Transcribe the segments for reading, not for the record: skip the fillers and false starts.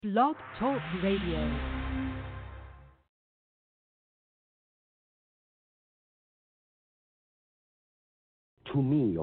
Blog Talk Radio. To me,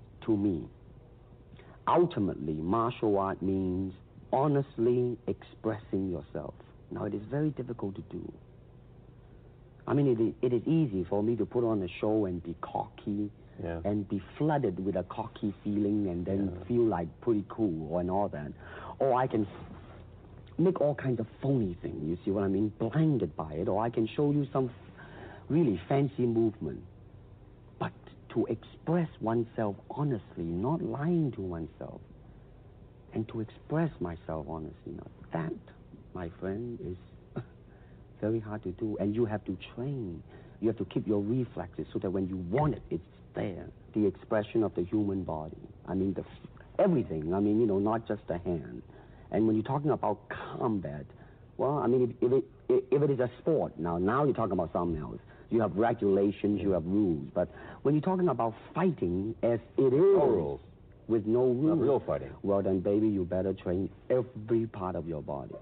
ultimately, martial art means honestly expressing yourself. Now, it is very difficult to do. I mean, it is easy for me to put on a show and be cocky and be flooded with a cocky feeling and then feel like pretty cool and all that. Or I can make all kinds of phony things, you see what I mean, blinded by it. Or I can show you some really fancy movement. But to express oneself honestly, not lying to oneself, and to express myself honestly, now that, my friend, is very hard to do. And you have to train. You have to keep your reflexes so that when you want it, it's there. The expression of the human body. I mean, everything. I mean, not just the hand. And when you're talking about combat, well, I mean, if it is a sport, now you're talking about something else. You have regulations, you have rules. But when you're talking about fighting as it is, no rules. With no rules. Not real fighting. Well, then, baby, you better train every part of your body.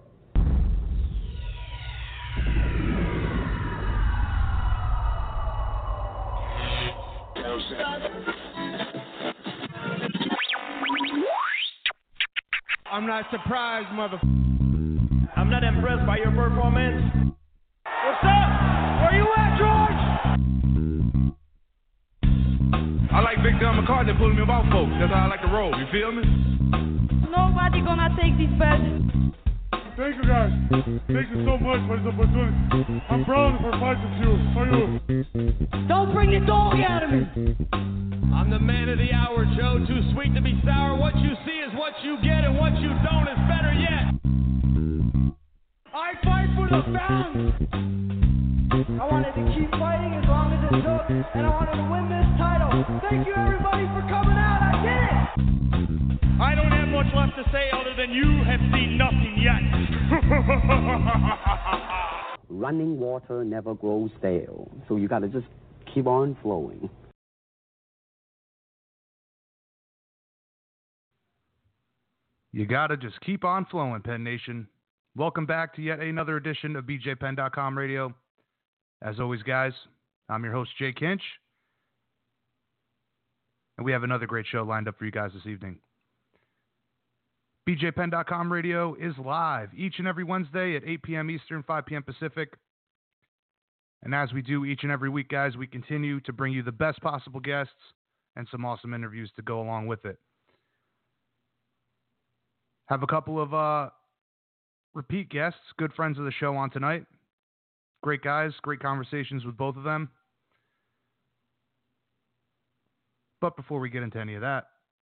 I'm not surprised, I'm not impressed by your performance. What's up? Where you at, George? I like Big John McCartney pulling me about folks. That's how I like to roll. You feel me? Nobody gonna take this badge. Thank you, guys. Thank you so much for this opportunity. I'm proud for fighting for you. Don't bring the dog out of me. I'm the man of the hour, Joe. Too sweet to be sour. What you see is what you get, and what you don't is better yet. I fight for the fans. I wanted to keep fighting as long as it took, and I wanted to win this title. Thank you, everybody, for coming out. I did it. I don't have much left to say other than you have seen nothing yet. Running water never grows stale, so you got to just keep on flowing. You gotta just keep on flowing, Penn Nation. Welcome back to yet another edition of BJPenn.com Radio. As always, guys, I'm your host, Jay Kinch. And we have another great show lined up for you guys this evening. BJPenn.com Radio is live each and every Wednesday at 8 p.m. Eastern, 5 p.m. Pacific. And as we do each and every week, guys, we continue to bring you the best possible guests and some awesome interviews to go along with it. Have a couple of repeat guests, good friends of the show on tonight. Great guys, great conversations with both of them. But before we get into any of that,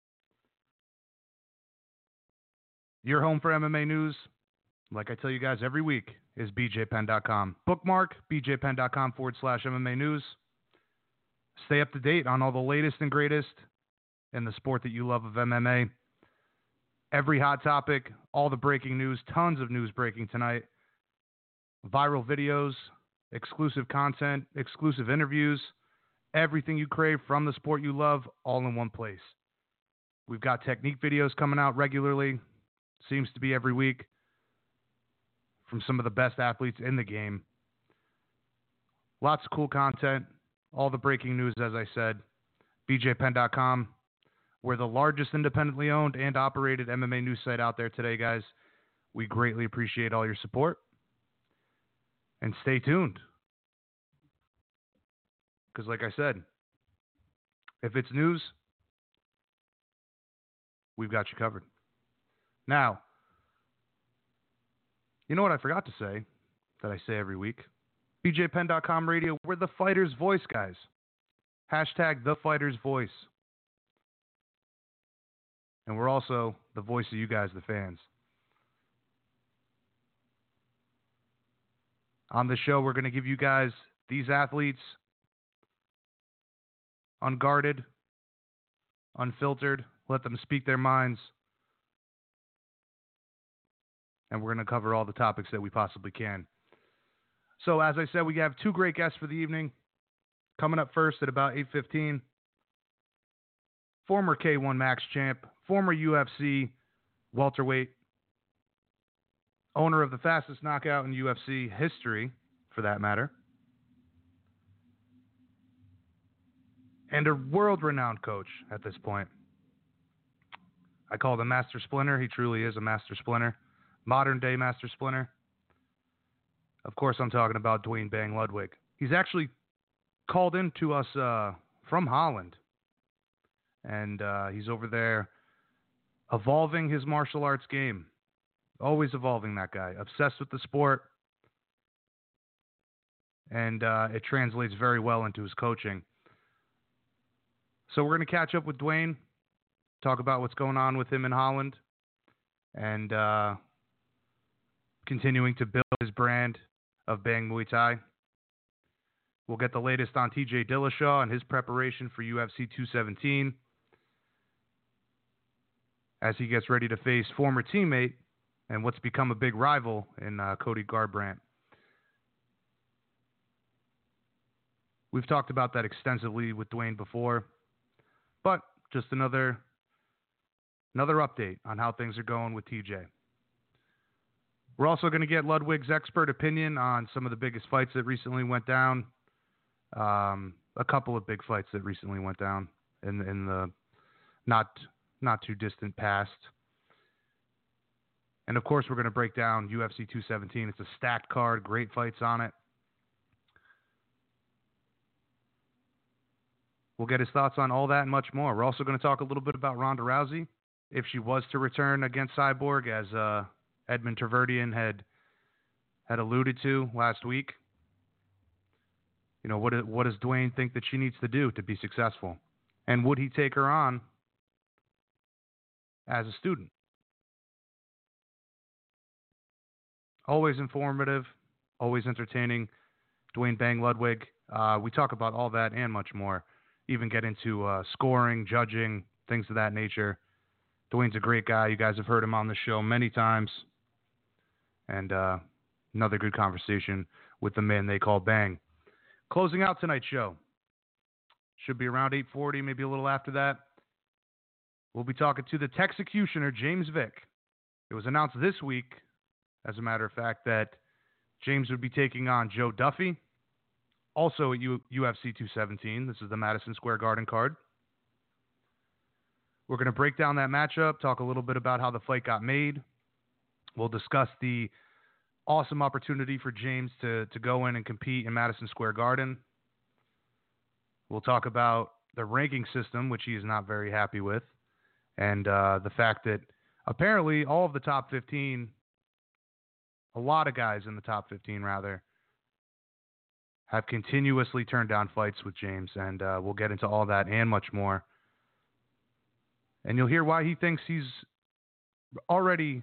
your home for MMA news, like I tell you guys every week, is BJPenn.com. Bookmark BJPenn.com/MMA news. Stay up to date on all the latest and greatest in the sport that you love of MMA. Every hot topic, all the breaking news, tons of news breaking tonight. Viral videos, exclusive content, exclusive interviews, everything you crave from the sport you love, all in one place. We've got technique videos coming out regularly, seems to be every week, from some of the best athletes in the game. Lots of cool content, all the breaking news, as I said. BJPenn.com. We're the largest independently owned and operated MMA news site out there today, guys. We greatly appreciate all your support. And stay tuned. Because like I said, if it's news, we've got you covered. Now, you know what I forgot to say that I say every week? BJPenn.com Radio, we're the fighter's voice, guys. Hashtag the fighter's voice. And we're also the voice of you guys, the fans. On the show, we're going to give you guys these athletes unguarded, unfiltered, let them speak their minds. And we're going to cover all the topics that we possibly can. So, as I said, we have two great guests for the evening. Coming up first at about 8:15. Former K1 Max champ, former UFC welterweight, owner of the fastest knockout in UFC history, for that matter, and a world-renowned coach at this point. I call him Master Splinter. He truly is a Master Splinter. Modern-day Master Splinter. Of course, I'm talking about Duane Bang Ludwig. He's actually called in to us from Holland. And he's over there evolving his martial arts game. Always evolving, that guy. Obsessed with the sport. And it translates very well into his coaching. So we're going to catch up with Duane, talk about what's going on with him in Holland, and continuing to build his brand of Bang Muay Thai. We'll get the latest on TJ Dillashaw and his preparation for UFC 217 as he gets ready to face former teammate and what's become a big rival in Cody Garbrandt. We've talked about that extensively with Duane before, but just another update on how things are going with TJ. We're also going to get Ludwig's expert opinion on some of the biggest fights that recently went down. A couple of big fights that recently went down in the not too distant past. And of course, we're going to break down UFC 217. It's a stacked card, great fights on it. We'll get his thoughts on all that and much more. We're also going to talk a little bit about Ronda Rousey, if she was to return against Cyborg, as Edmund Terverdian had alluded to last week. You know, what does Duane think that she needs to do to be successful? And would he take her on as a student? Always informative, always entertaining. Duane Bang Ludwig. We talk about all that and much more. Even get into scoring, judging, things of that nature. Duane's a great guy. You guys have heard him on the show many times. And another good conversation with the man they call Bang. Closing out tonight's show. Should be around 8:40, maybe a little after that. We'll be talking to the Texecutioner, James Vick. It was announced this week, as a matter of fact, that James would be taking on Joe Duffy, also at UFC 217. This is the Madison Square Garden card. We're going to break down that matchup, talk a little bit about how the fight got made. We'll discuss the awesome opportunity for James to go in and compete in Madison Square Garden. We'll talk about the ranking system, which he is not very happy with, and the fact that apparently all of the top 15, a lot of guys in the top 15 rather, have continuously turned down fights with James, and we'll get into all that and much more. And you'll hear why he thinks he's already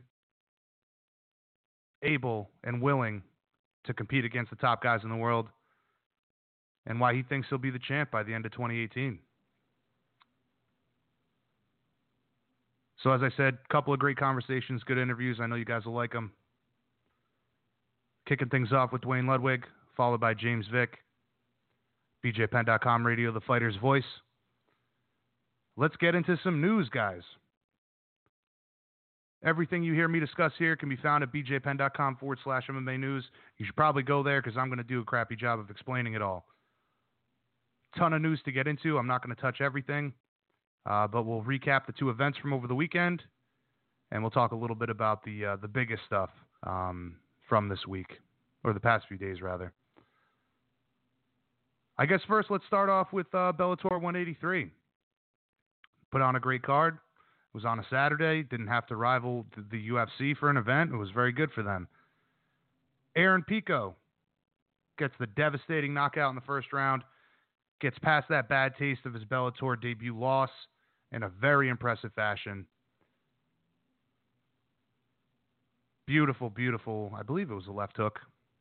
able and willing to compete against the top guys in the world, and why he thinks he'll be the champ by the end of 2018. So as I said, a couple of great conversations, good interviews. I know you guys will like them. Kicking things off with Duane Ludwig, followed by James Vick. BJPenn.com radio, the fighter's voice. Let's get into some news, guys. Everything you hear me discuss here can be found at bjpenn.com/MMA news. You should probably go there because I'm going to do a crappy job of explaining it all. Ton of news to get into. I'm not going to touch everything, but we'll recap the two events from over the weekend, and we'll talk a little bit about the biggest stuff from this week, or the past few days, rather. I guess first let's start off with Bellator 183. Put on a great card. It was on a Saturday. Didn't have to rival the UFC for an event. It was very good for them. Aaron Pico gets the devastating knockout in the first round. Gets past that bad taste of his Bellator debut loss in a very impressive fashion. Beautiful, beautiful. I believe it was a left hook.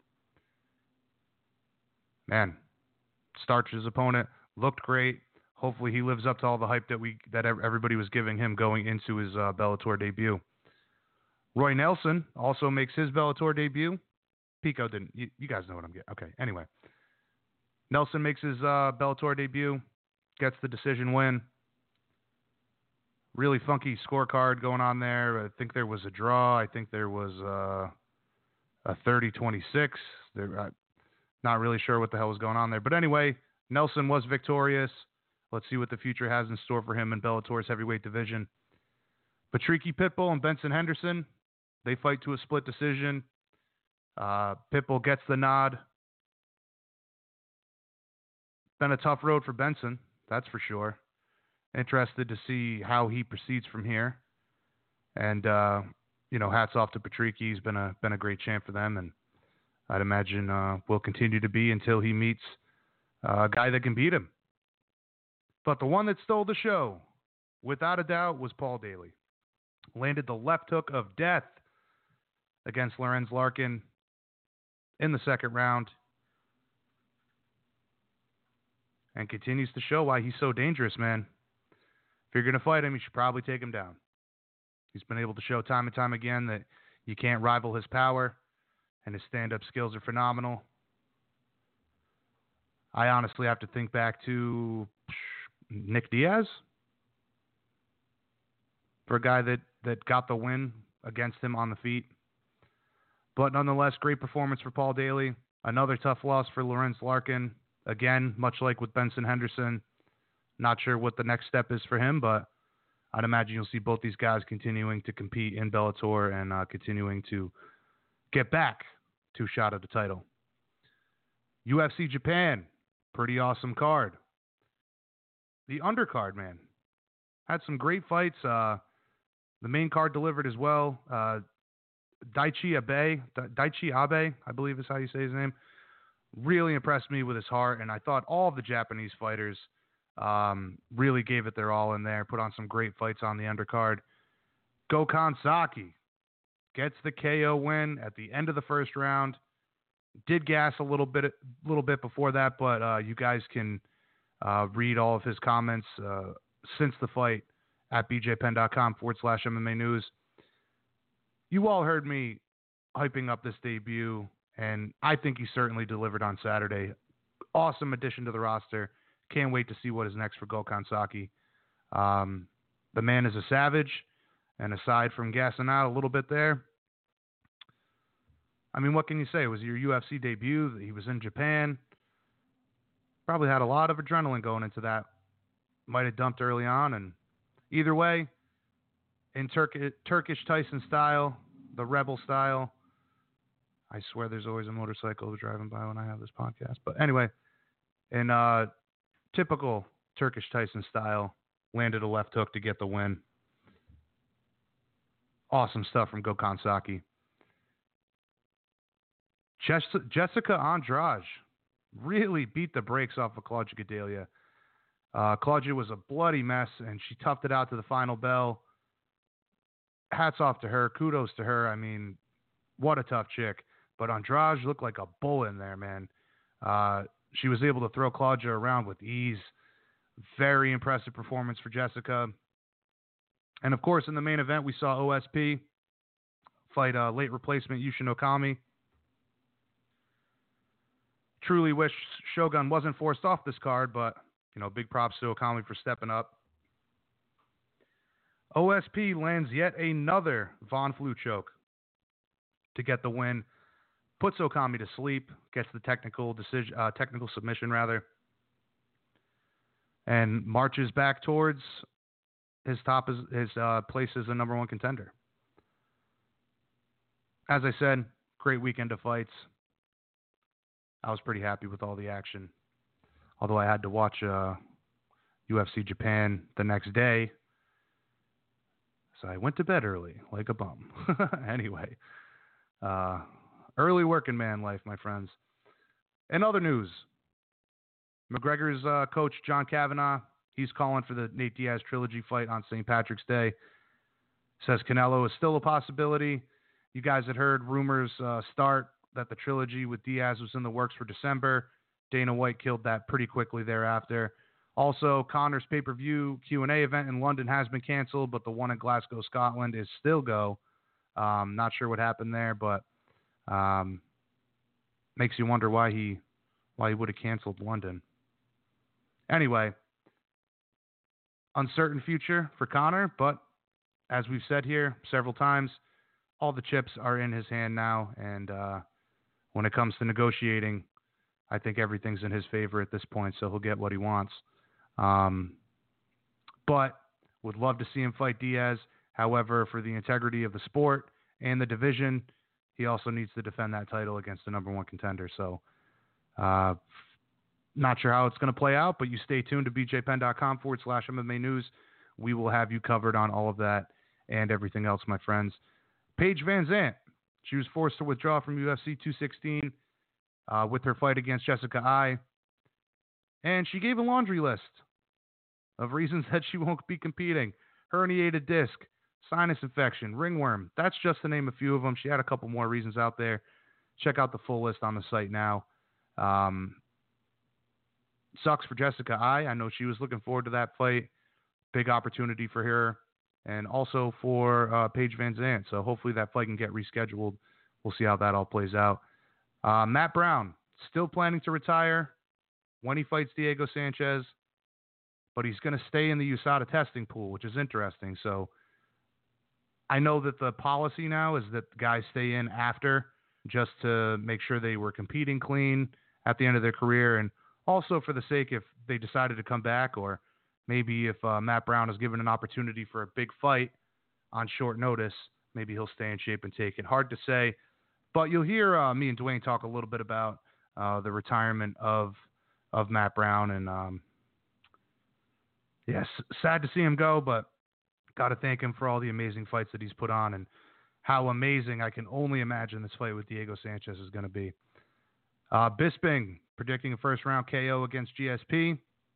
Man, starched his opponent. Looked great. Hopefully he lives up to all the hype that everybody was giving him going into his Bellator debut. Roy Nelson also makes his Bellator debut. Pico didn't. You guys know what I'm getting. Okay, anyway. Nelson makes his Bellator debut, gets the decision win. Really funky scorecard going on there. I think there was a draw. I think there was a 30-26. They're not really sure what the hell was going on there. But anyway, Nelson was victorious. Let's see what the future has in store for him in Bellator's heavyweight division. Patricky Pitbull and Benson Henderson, they fight to a split decision. Pitbull gets the nod. Been a tough road for Benson, that's for sure. Interested to see how he proceeds from here. And, hats off to Patricky. He's been a great champ for them, and I'd imagine will continue to be until he meets a guy that can beat him. But the one that stole the show, without a doubt, was Paul Daly. Landed the left hook of death against Lorenz Larkin in the second round, and continues to show why he's so dangerous, man. If you're going to fight him, you should probably take him down. He's been able to show time and time again that you can't rival his power, and his stand-up skills are phenomenal. I honestly have to think back to Nick Diaz for a guy that got the win against him on the feet. But nonetheless, great performance for Paul Daly. Another tough loss for Lorenz Larkin. Again, much like with Benson Henderson, not sure what the next step is for him, but I'd imagine you'll see both these guys continuing to compete in Bellator and continuing to get back to a shot at the title. UFC Japan, pretty awesome card. The undercard, man, had some great fights. The main card delivered as well. Daichi Abe, I believe is how you say his name, really impressed me with his heart, and I thought all of the Japanese fighters really gave it their all in there, put on some great fights on the undercard. Gokhan Saki gets the KO win at the end of the first round. Did gas a little bit before that, but you guys can read all of his comments since the fight at bjpenn.com/MMA news. You all heard me hyping up this debut, and I think he certainly delivered on Saturday. Awesome addition to the roster. Can't wait to see what is next for Gokhan Saki. The man is a savage, and aside from gassing out a little bit there, I mean, what can you say? It was your UFC debut. He was in Japan. Probably had a lot of adrenaline going into that. Might have dumped early on, and either way, in Turkish Tyson style, the rebel style. I swear there's always a motorcycle driving by when I have this podcast. But anyway, in typical Turkish Tyson style, landed a left hook to get the win. Awesome stuff from Gokhan Saki. Jessica Andrade really beat the brakes off of Claudia Gadelha. Claudia was a bloody mess, and she toughed it out to the final bell. Hats off to her. Kudos to her. I mean, what a tough chick. But Andrade looked like a bull in there, man. She was able to throw Claudia around with ease. Very impressive performance for Jessica. And, of course, in the main event, we saw OSP fight late replacement Yushin Okami. Truly wish Shogun wasn't forced off this card, but, big props to Okami for stepping up. OSP lands yet another Von Flue choke to get the win. Puts Okami to sleep, gets the technical submission rather, and marches back towards his place as the number one contender. As I said, great weekend of fights. I was pretty happy with all the action, although I had to watch UFC Japan the next day. So I went to bed early, like a bum. Anyway, early working man life, my friends. In other news, McGregor's coach, John Kavanagh, he's calling for the Nate Diaz trilogy fight on St. Patrick's Day. Says Canelo is still a possibility. You guys had heard rumors start that the trilogy with Diaz was in the works for December. Dana White killed that pretty quickly thereafter. Also, Conor's pay-per-view Q&A event in London has been canceled, but the one in Glasgow, Scotland is still go. Not sure what happened there, but makes you wonder why he would have canceled London. Anyway, uncertain future for Conor, but as we've said here several times, all the chips are in his hand now, and when it comes to negotiating, I think everything's in his favor at this point, so he'll get what he wants. But would love to see him fight Diaz. However, for the integrity of the sport and the division, he also needs to defend that title against the number one contender. So not sure how it's going to play out, but you stay tuned to bjpenn.com/MMA news. We will have you covered on all of that and everything else, my friends. Paige VanZant, she was forced to withdraw from UFC 216 with her fight against Jessica Eye. And she gave a laundry list of reasons that she won't be competing. Herniated disc, sinus infection, ringworm. That's just to name a few of them. She had a couple more reasons out there. Check out the full list on the site now. Sucks for Jessica Eye. I know she was looking forward to that fight. Big opportunity for her. And also for Paige VanZant. So hopefully that fight can get rescheduled. We'll see how that all plays out. Matt Brown, still planning to retire when he fights Diego Sanchez. But he's going to stay in the USADA testing pool, which is interesting. So I know that the policy now is that guys stay in after just to make sure they were competing clean at the end of their career. And also for the sake if they decided to come back, or maybe if Matt Brown is given an opportunity for a big fight on short notice, maybe he'll stay in shape and take it. Hard to say. But you'll hear me and Dwayne talk a little bit about the retirement of Matt Brown. And yes, sad to see hom go, but got to thank him for all the amazing fights that he's put on and how amazing I can only imagine this fight with Diego Sanchez is going to be. Bisping predicting a first-round KO against GSP.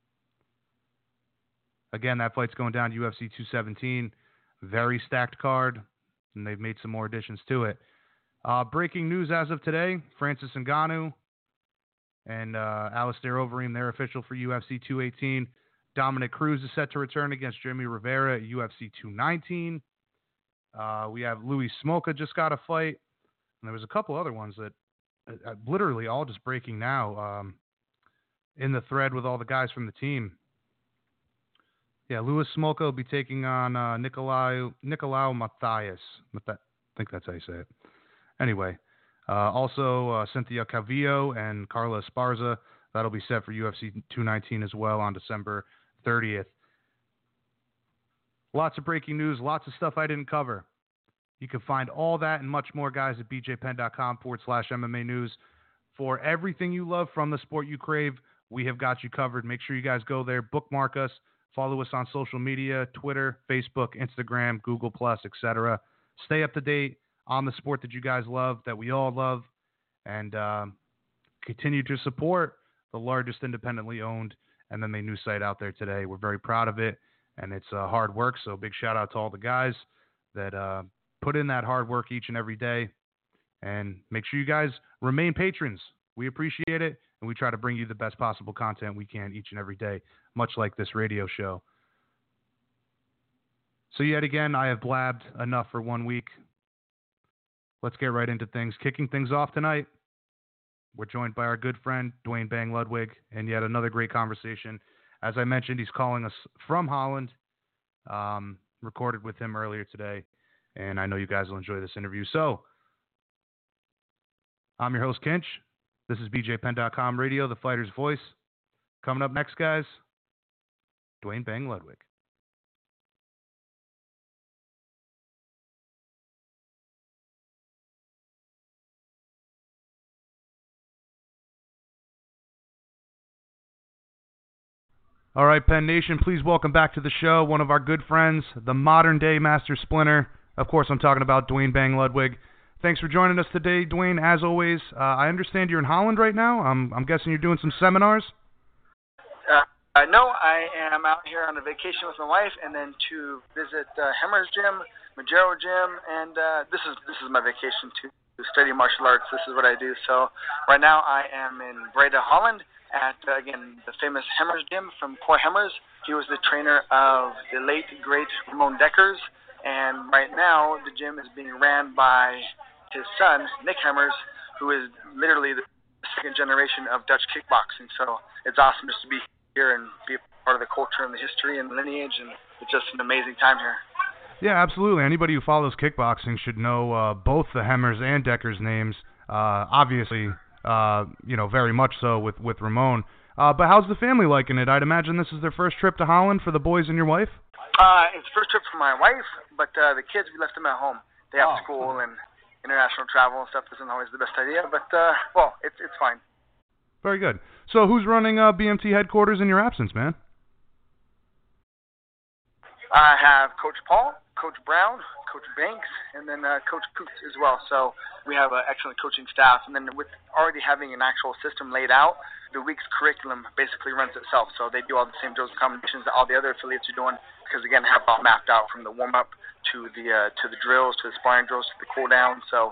Again, that fight's going down to UFC 217. Very stacked card, and they've made some more additions to it. Breaking news as of today, Francis Ngannou and Alistair Overeem, they're official for UFC 218. Dominic Cruz is set to return against Jimmy Rivera at UFC 219. We have Louis Smolka just got a fight. And there was a couple other ones that literally all just breaking now in the thread with all the guys from the team. Yeah, Louis Smolka will be taking on Nicolau Matthias. I think that's how you say it. Anyway, also Cynthia Calvillo and Carla Esparza. That'll be set for UFC 219 as well on December 30th. Lots of breaking news, lots of stuff I didn't cover. You can find all that and much more, guys, at bjpenn.com/MMA news. For everything you love from the sport you crave, we have got you covered. Make sure you guys go there, bookmark us, follow us on social media, Twitter, Facebook, Instagram, Google+, etc. Stay up to date on the sport that you guys love, that we all love, and continue to support the largest independently owned MMA news site out there today. We're very proud of it, and it's hard work, so big shout out to all the guys that put in that hard work each and every day. And make sure you guys remain patrons. We appreciate it, and we try to bring you the best possible content we can each and every day, much like this radio show. So yet again, I have blabbed enough for 1 week. Let's get right into things. Kicking things off tonight, we're joined by our good friend, Dwayne Bang Ludwig, and yet another great conversation. As I mentioned, he's calling us from Holland. Recorded with him earlier today, and I know you guys will enjoy this interview. So, I'm your host, Kinch. This is BJPenn.com Radio, the fighter's voice. Coming up next, guys, Dwayne Bang Ludwig. All right, Penn Nation, please welcome back to the show one of our good friends, the modern-day Master Splinter. Of course, I'm talking about Dwayne Bang Ludwig. Thanks for joining us today, Dwayne. As always, I understand you're in Holland right now. I'm guessing you're doing some seminars? No, I am out here on a vacation with my wife, and then to visit Hemmer's Gym, Majero Gym, and this is my vacation to study martial arts. This is what I do. So right now I am in Breda, Holland, at, again, the famous Hemmer's Gym from Cor Hemmers. He was the trainer of the late, great Ramon Dekkers, and right now the gym is being ran by his son, Nick Hemmers, who is literally the second generation of Dutch kickboxing. So it's awesome just to be here and be a part of the culture and the history and the lineage, and it's just an amazing time here. Yeah, absolutely. Anybody who follows kickboxing should know both the Hemmers and Deckers names. Obviously, very much so with Ramon. But how's the family liking it? I'd imagine this is their first trip to Holland for the boys and your wife? It's the first trip for my wife, but the kids, we left them at home. They have school and international travel and stuff isn't always the best idea, but, it's fine. Very good. So who's running BMT headquarters in your absence, man? I have Coach Paul, Coach Brown, Coach Banks, and then Coach Poots as well. So we have an excellent coaching staff. And then with already having an actual system laid out, the week's curriculum basically runs itself. So they do all the same drills and combinations that all the other affiliates are doing because, again, have it all mapped out from the warm-up to the drills, to the sparring drills, to the cool-down. So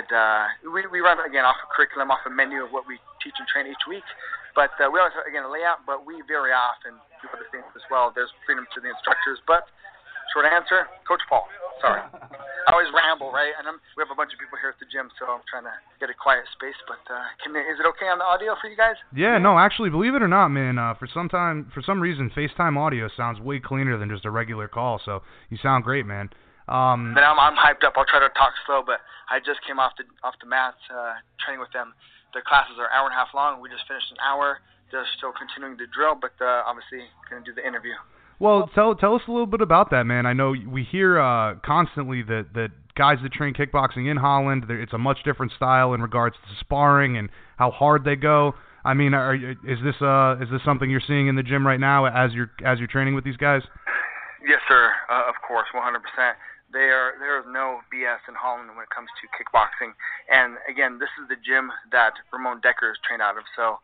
we run, again, off a curriculum, off a menu of what we teach and train each week. But we always have, again, a layout, but we very often do other things as well. There's freedom to the instructors, but short answer, Coach Paul. Sorry. I always ramble, right? And we have a bunch of people here at the gym, so I'm trying to get a quiet space. But is it okay on the audio for you guys? Yeah, no, actually, believe it or not, man, for some reason, FaceTime audio sounds way cleaner than just a regular call, so you sound great, man. But I'm hyped up. I'll try to talk slow, but I just came off the mats training with them. Their classes are an hour and a half long. We just finished an hour. They're still continuing to drill, but obviously going to do the interview. Well, tell us a little bit about that, man. I know we hear constantly that guys that train kickboxing in Holland, it's a much different style in regards to sparring and how hard they go. I mean, is this something you're seeing in the gym right now as you're training with these guys? Yes, sir. Of course, 100%. There is no BS in Holland when it comes to kickboxing. And again, this is the gym that Ramon Deckers trained out of. So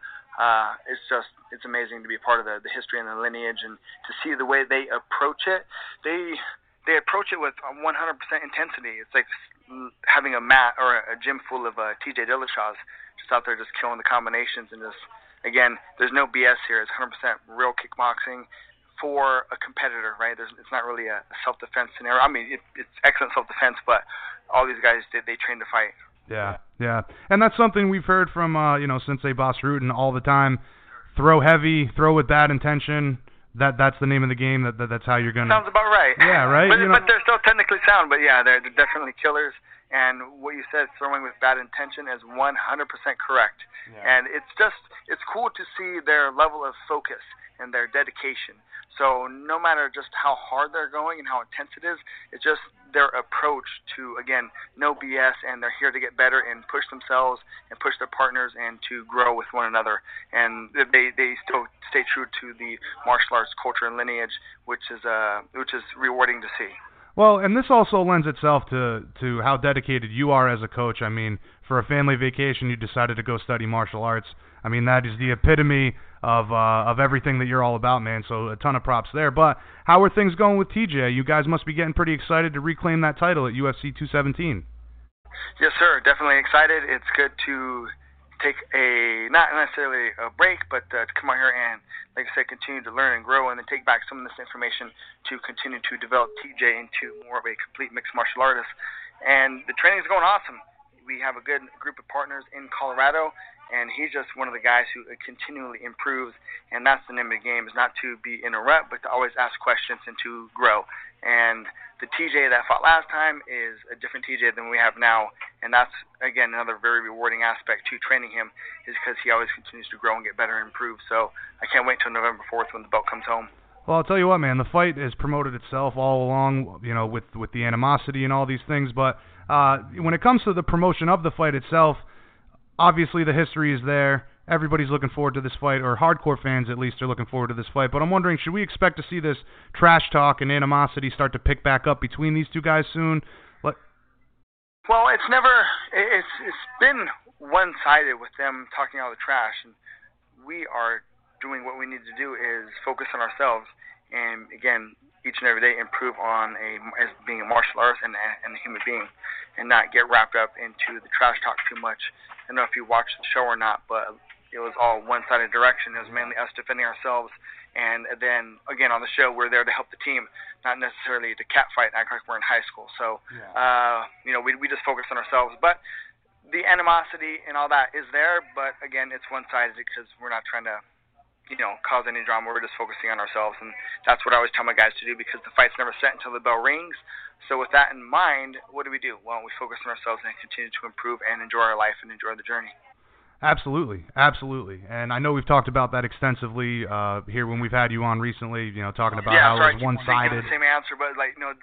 it's amazing to be part of the history and the lineage and to see the way they approach it. They approach it with 100% intensity. It's like having a mat or a gym full of TJ Dillashaw's just out there just killing the combinations and just, again, there's no BS here. It's 100% real kickboxing for a competitor, right? It's not really a self-defense scenario. I mean, it's excellent self-defense, but all these guys, they train to fight. Yeah. And that's something we've heard from, Sensei Bas Rutten all the time. Throw heavy, throw with bad intention. That's the name of the game. That's how you're going to... Sounds about right. Yeah, right? But they're still technically sound, but yeah, they're definitely killers. And what you said, throwing with bad intention, is 100% correct. Yeah. And it's cool to see their level of focus and their dedication. So no matter just how hard they're going and how intense it is, it's just their approach to, again, no BS, and they're here to get better and push themselves and push their partners and to grow with one another. And they still stay true to the martial arts culture and lineage, which is rewarding to see. Well, and this also lends itself to how dedicated you are as a coach. I mean, for a family vacation, you decided to go study martial arts. I mean, that is the epitome of everything that you're all about, man. So a ton of props there. But how are things going with TJ? You guys must be getting pretty excited to reclaim that title at UFC 217. Yes, sir. Definitely excited. It's good to take not necessarily a break, but to come out here and, like I said, continue to learn and grow and then take back some of this information to continue to develop TJ into more of a complete mixed martial artist. And the training is going awesome. We have a good group of partners in Colorado, and he's just one of the guys who continually improves, and that's the name of the game, is not to be in a rut, but to always ask questions and to grow. And the TJ that fought last time is a different TJ than we have now, and that's, again, another very rewarding aspect to training him, is because he always continues to grow and get better and improve. So I can't wait till November 4th when the belt comes home. Well, I'll tell you what, man, the fight has promoted itself all along, with the animosity and all these things, but when it comes to the promotion of the fight itself, obviously the history is there. Everybody's looking forward to this fight, or hardcore fans at least are looking forward to this fight. But I'm wondering, should we expect to see this trash talk and animosity start to pick back up between these two guys soon? Well, it's been one-sided with them talking all the trash, and we are doing what we need to do is focus on ourselves and, again, each and every day improve as being a martial artist and a human being, and not get wrapped up into the trash talk too much. I don't know if you watched the show or not, but it was all one-sided direction. It was mainly us defending ourselves, and then, again, on the show, we're there to help the team, not necessarily to catfight and act like we're in high school. So, we just focus on ourselves. But the animosity and all that is there, but, again, it's one-sided because we're not trying to cause any drama. We're just focusing on ourselves, and that's what I always tell my guys to do, because the fight's never set until the bell rings. So with that in mind, what do? Well, we focus on ourselves and continue to improve and enjoy our life and enjoy the journey. Absolutely. And I know we've talked about that extensively here when we've had you on recently, talking about how it was one-sided. The same answer, but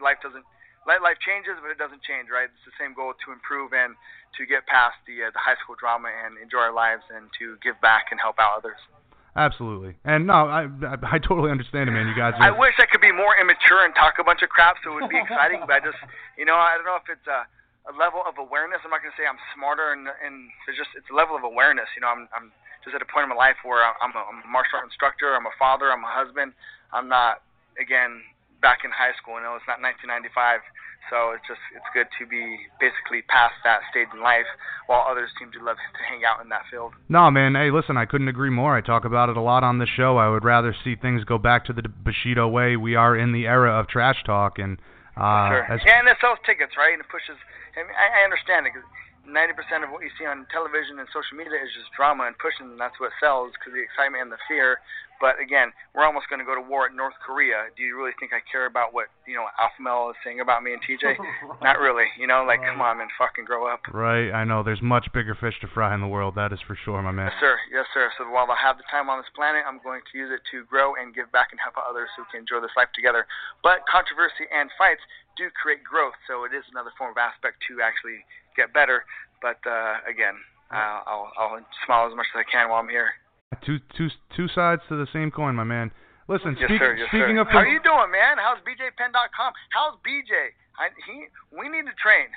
life changes, but it doesn't change, right? It's the same goal, to improve and to get past the high school drama and enjoy our lives and to give back and help out others. Absolutely. And no, I totally understand it, man. You guys I wish I could be more immature and talk a bunch of crap so it would be exciting, but I just, I don't know if it's a level of awareness. I'm not going to say I'm smarter, and it's a level of awareness. I'm just at a point in my life where I'm a martial art instructor, I'm a father, I'm a husband. I'm not, again, back in high school. It's not 1995. So it's good to be basically past that stage in life, while others seem to love to hang out in that field. No, man. Hey, listen, I couldn't agree more. I talk about it a lot on the show. I would rather see things go back to the Bushido way. We are in the era of trash talk, and sure. And it sells tickets, right? And it pushes. I understand it, because 90% of what you see on television and social media is just drama and pushing, and that's what sells, because the excitement and the fear. But again, we're almost going to go to war at North Korea. Do you really think I care about what Alpha Male is saying about me and TJ? Not really. Come on, man, fucking grow up. Right. I know. There's much bigger fish to fry in the world. That is for sure, my man. Yes, sir. So while I have the time on this planet, I'm going to use it to grow and give back and help out others who can enjoy this life together. But controversy and fights do create growth, so it is another form of aspect to actually get better. But again, I'll smile as much as I can while I'm here. Two sides to the same coin, my man. Listen, yes, speaking sir. of... How are you doing, man? How's BJPenn.com? How's BJ? We need to train.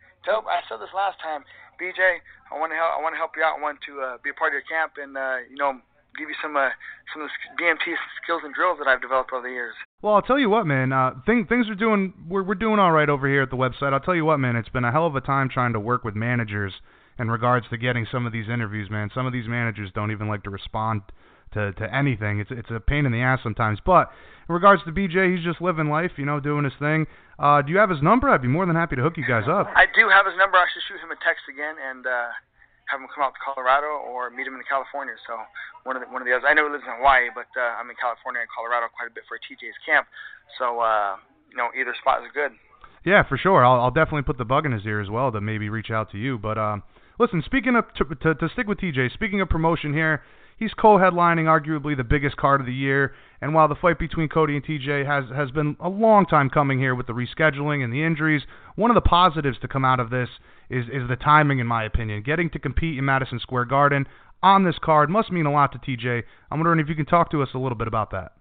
I said this last time, BJ. I want to help you out. I want to be a part of your camp and give you some of the BMT skills and drills that I've developed over the years. Well, I'll tell you what, man. Things are doing. We're doing all right over here at the website. I'll tell you what, man. It's been a hell of a time trying to work with managers in regards to getting some of these interviews, man. Some of these managers don't even like to respond to anything. It's a pain in the ass sometimes. But in regards to BJ, he's just living life, doing his thing. Do you have his number? I'd be more than happy to hook you guys up. I do have his number. I should shoot him a text again and have him come out to Colorado or meet him in California. So one of the others. I know he lives in Hawaii, but I'm in California and Colorado quite a bit for TJ's camp. So either spot is good. Yeah, for sure. I'll definitely put the bug in his ear as well to maybe reach out to you. But listen, speaking of to stick with TJ, speaking of promotion here, he's co-headlining arguably the biggest card of the year. And while the fight between Cody and TJ has been a long time coming here with the rescheduling and the injuries, one of the positives to come out of this is the timing, in my opinion. Getting to compete in Madison Square Garden on this card must mean a lot to TJ. I'm wondering if you can talk to us a little bit about that.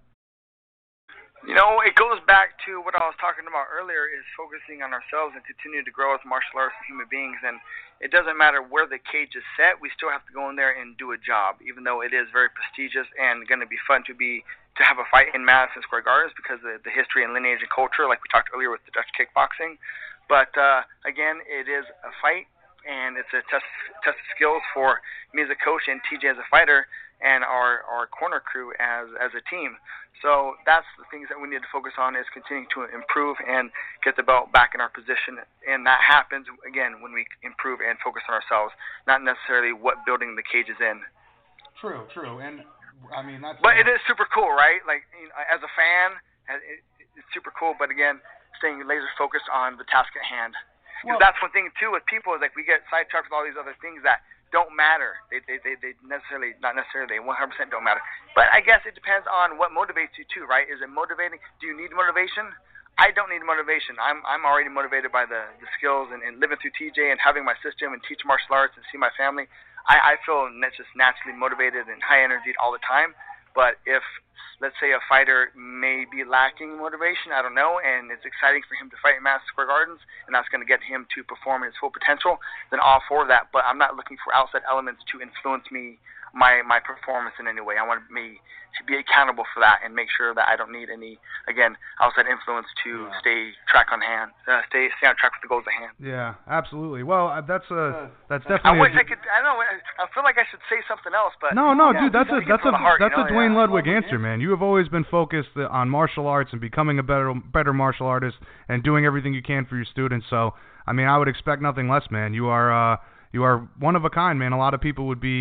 It goes back to what I was talking about earlier, is focusing on ourselves and continue to grow as martial arts and human beings. And it doesn't matter where the cage is set, we still have to go in there and do a job, even though it is very prestigious and going to be fun to have a fight in Madison Square Gardens because of the history and lineage and culture, like we talked earlier with the Dutch kickboxing. But again, it is a fight, and it's a test of skills for me as a coach and TJ as a fighter and our corner crew as a team. So that's the things that we need to focus on, is continuing to improve and get the belt back in our position. And that happens, again, when we improve and focus on ourselves, not necessarily what building the cage is in. True. And, I mean, that's... But it is super cool, right? Like, as a fan, it's super cool. But, again, staying laser focused on the task at hand. Because that's one thing, too, with people, is like we get sidetracked with all these other things that don't matter. They not necessarily 100% don't matter. But I guess it depends on what motivates you too, right? Is it motivating? Do you need motivation? I don't need motivation. I'm already motivated by the skills and living through TJ and having my system and teach martial arts and see my family. I feel just naturally motivated and high energy all the time. But if, let's say, a fighter may be lacking motivation, I don't know, and it's exciting for him to fight in Madison Square Gardens, and that's going to get him to perform at his full potential, then all for that. But I'm not looking for outside elements to influence my performance in any way. I want me to be accountable for that and make sure that I don't need any, again, outside influence to stay on track with the goals at hand. Yeah, absolutely. Well, that's definitely. I wish I could. I don't know. I feel like I should say something else, but no, dude. That's a Dwayne Ludwig answer, man. You have always been focused on martial arts and becoming a better martial artist and doing everything you can for your students. So, I mean, I would expect nothing less, man. You are one of a kind, man. A lot of people would be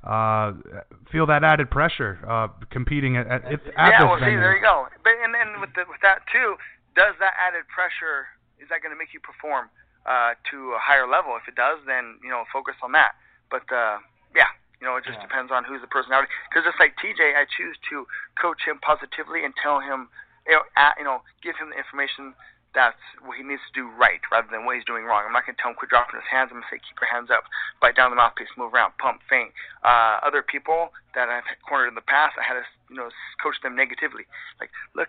feel that added pressure competing at this well, venue. See, there you go. But and with that too, does that added pressure, is that going to make you perform to a higher level? If it does, then focus on that. But it just depends on who's the personality. Because just like TJ, I choose to coach him positively and tell him, give him the information that's what he needs to do right rather than what he's doing wrong. I'm not going to tell him quit dropping his hands. I'm going to say keep your hands up, bite down the mouthpiece, move around, pump, feint. Other people that I've cornered in the past, I had to coach them negatively. Like look,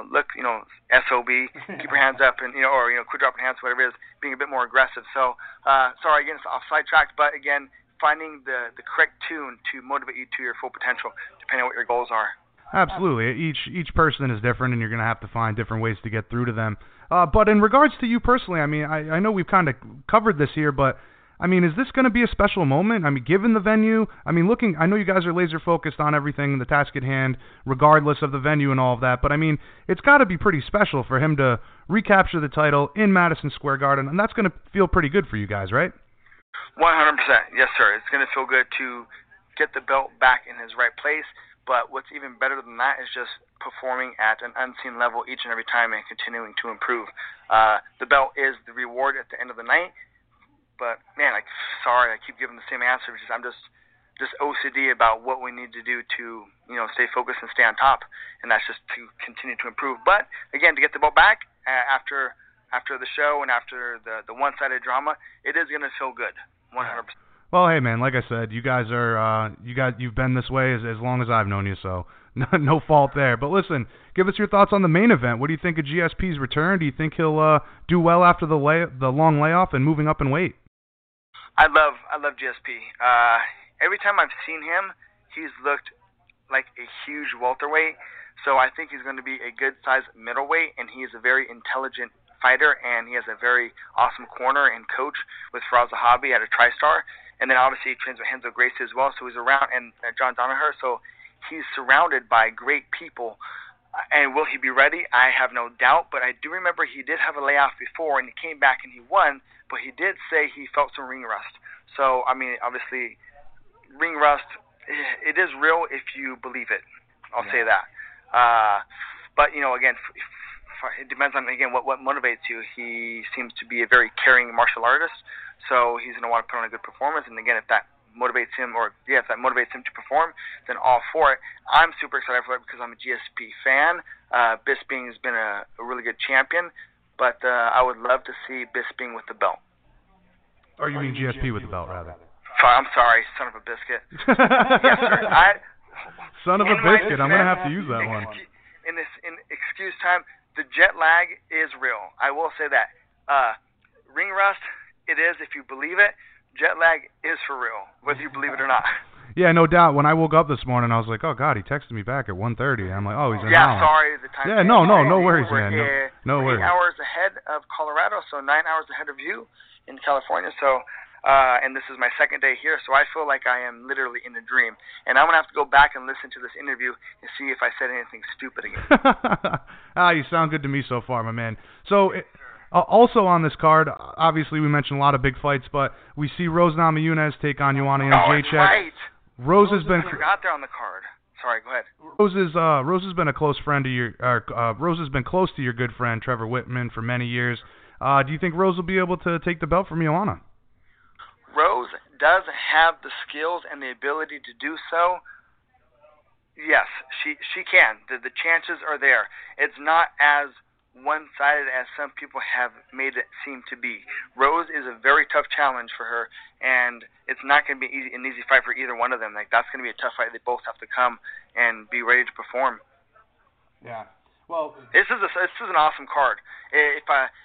SOB, keep your hands up, and or quit dropping hands, whatever it is, being a bit more aggressive. So sorry again, it's off sidetracked, but again, finding the correct tune to motivate you to your full potential, depending on what your goals are. Absolutely. Each person is different, and you're going to have to find different ways to get through to them. But in regards to you personally, I mean, I know we've kind of covered this here, but I mean, is this going to be a special moment? I mean, given the venue, I mean, I know you guys are laser focused on everything, the task at hand, regardless of the venue and all of that. But I mean, it's got to be pretty special for him to recapture the title in Madison Square Garden, and that's going to feel pretty good for you guys, right? 100%. Yes, sir. It's going to feel good to get the belt back in his right place. But what's even better than that is just performing at an unseen level each and every time and continuing to improve. The belt is the reward at the end of the night. But, man, sorry, I keep giving the same answer because I'm just OCD about what we need to do to, stay focused and stay on top. And that's just to continue to improve. But, again, to get the belt back after the show and after the one-sided drama, it is going to feel good, 100%. Well, hey, man, like I said, you guys are you've been this way as long as I've known you, so no fault there. But listen, give us your thoughts on the main event. What do you think of GSP's return? Do you think he'll do well after the long layoff and moving up in weight? I love GSP. Every time I've seen him, he's looked like a huge welterweight. So I think he's going to be a good-sized middleweight, and he is a very intelligent fighter, and he has a very awesome corner and coach with Faraz Zahabi at a TriStar. And then obviously he trains with Renzo Gracie as well, so he's around, and John Danaher, so he's surrounded by great people. And will he be ready? I have no doubt, but I do remember he did have a layoff before, and he came back and he won, but he did say he felt some ring rust. So, I mean, obviously, ring rust, it is real if you believe it. I'll say that. But, again, it depends on, again, what motivates you. He seems to be a very caring martial artist, so he's going to want to put on a good performance. And, again, if that motivates him to perform, then all for it. I'm super excited for it because I'm a GSP fan. Bisping has been a really good champion, but I would love to see Bisping with the belt. Or you mean GSP with the belt, rather? I'm sorry, son of a biscuit. Yes, sir. Son of a biscuit. I'm going to have to use that one. In excuse time, the jet lag is real. I will say that. Ring rust, it is if you believe it. Jet lag is for real, whether you believe it or not. Yeah, no doubt. When I woke up this morning, I was like, oh, God, he texted me back at 1:30. I'm like, oh, he's in Holland. Sorry. The time. Yeah, no worries, man. No worries. 8 hours ahead of Colorado, so 9 hours ahead of you in California. So, and this is my second day here, so I feel like I am literally in a dream. And I'm going to have to go back and listen to this interview and see if I said anything stupid again. You sound good to me so far, my man. So, also on this card, obviously we mentioned a lot of big fights, but we see Rose Namajunas take on Joanna Jędrzejczyk. Right. Rose has been out there on the card. Sorry, go ahead. Rose has been a close friend of your. Rose has been close to your good friend Trevor Whitman for many years. Do you think Rose will be able to take the belt from Joanna? Rose does have the skills and the ability to do so. Yes, she can. The chances are there. It's not as one-sided as some people have made it seem to be. Rose is a very tough challenge for her, and it's not going to be an easy fight for either one of them. That's going to be a tough fight. They both have to come and be ready to perform. Yeah. Well, this is an awesome card. If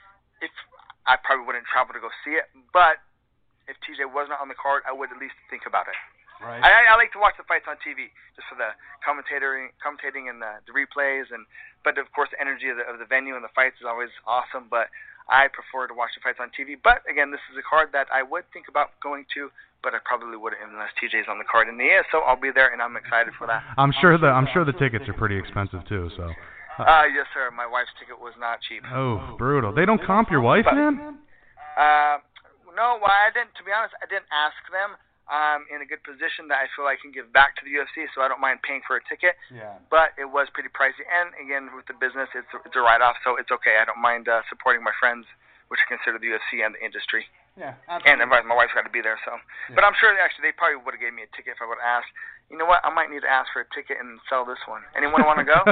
I probably wouldn't travel to go see it, but if TJ was not on the card, I would at least think about it. Right. I like to watch the fights on TV just for the commentating and the replays, but of course the energy of the venue and the fights is always awesome. But I prefer to watch the fights on TV. But again, this is a card that I would think about going to, but I probably wouldn't unless TJ's on the card. And he is, so I'll be there, and I'm excited for that. I'm sure the tickets are pretty expensive too. So. Yes, sir. My wife's ticket was not cheap. Oh, brutal. They don't comp your wife, man? No, well, I didn't. To be honest, I didn't ask them. I'm in a good position that I feel I can give back to the UFC, so I don't mind paying for a ticket. Yeah. But it was pretty pricey, and again, with the business, it's a write-off, so it's okay. I don't mind supporting my friends, which I consider the UFC and the industry. Yeah, absolutely. And my wife's got to be there, so. Yeah. But I'm sure actually they probably would have gave me a ticket if I would have asked. You know what? I might need to ask for a ticket and sell this one. Anyone want to go?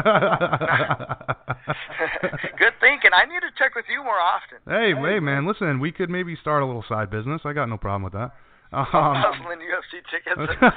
Good thinking. I need to check with you more often. Hey, man, listen, we could maybe start a little side business. I got no problem with that. Hustling UFC tickets.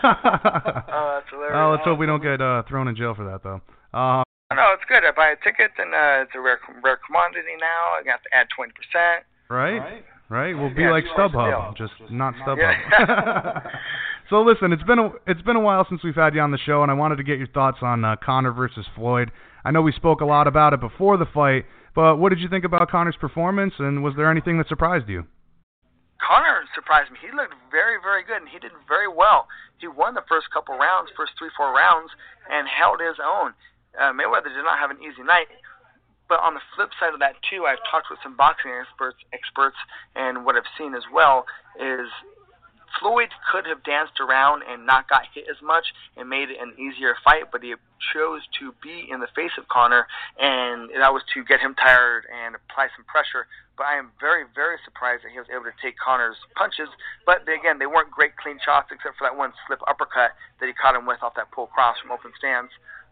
Oh, that's hilarious. Oh, let's hope we don't get thrown in jail for that, though. No, it's good. I buy a ticket, and it's a rare commodity now. I got to add 20%. Right. We'll be like StubHub, just not StubHub. Yeah. So listen, it's been a while since we've had you on the show, and I wanted to get your thoughts on Conor versus Floyd. I know we spoke a lot about it before the fight, but what did you think about Conor's performance, and was there anything that surprised you? Conor surprised me. He looked very, very good, and he did very well. He won the first couple rounds, first 3-4 rounds, and held his own. Mayweather did not have an easy night. But on the flip side of that, too, I've talked with some boxing experts, and what I've seen as well is Floyd could have danced around and not got hit as much and made it an easier fight, but he chose to be in the face of Conor, and that was to get him tired and apply some pressure. But I am very, very surprised that he was able to take Conor's punches. But again, they weren't great clean shots except for that one slip uppercut that he caught him with off that pull cross from open stance.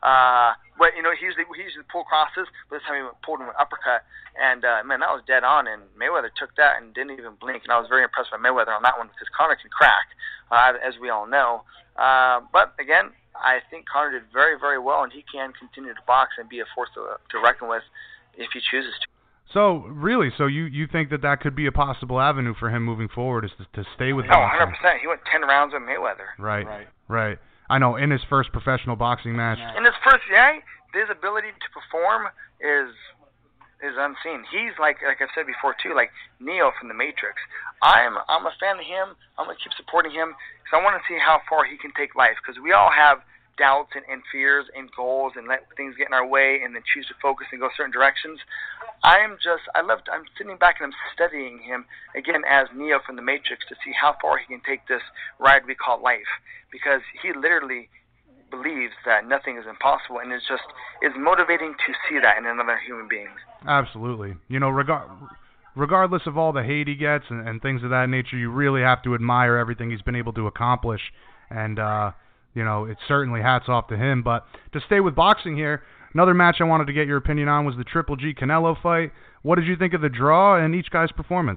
But he usually pull crosses, but this time he pulled him with an uppercut, and man, that was dead on. And Mayweather took that and didn't even blink. And I was very impressed by Mayweather on that one because Conor can crack, as we all know. But again, I think Conor did very, very well, and he can continue to box and be a force to reckon with if he chooses to. So you think that could be a possible avenue for him moving forward, is to stay with him? Oh, 100%. He went 10 rounds with Mayweather. Right. I know, in his first professional boxing match. In his first, his ability to perform is unseen. He's like I said before too, like Neo from the Matrix. I'm a fan of him. I'm gonna keep supporting him because I want to see how far he can take life. Because we all have doubts and fears and goals and let things get in our way and then choose to focus and go certain directions. I'm sitting back and I'm studying him again as Neo from the Matrix to see how far he can take this ride we call life, because he literally believes that nothing is impossible, and it's motivating to see that in another human being. Absolutely. Regardless of all the hate he gets and things of that nature, you really have to admire everything he's been able to accomplish, and it's certainly hats off to him. But to stay with boxing here, another match I wanted to get your opinion on was the Triple G Canelo fight. What did you think of the draw and each guy's performance?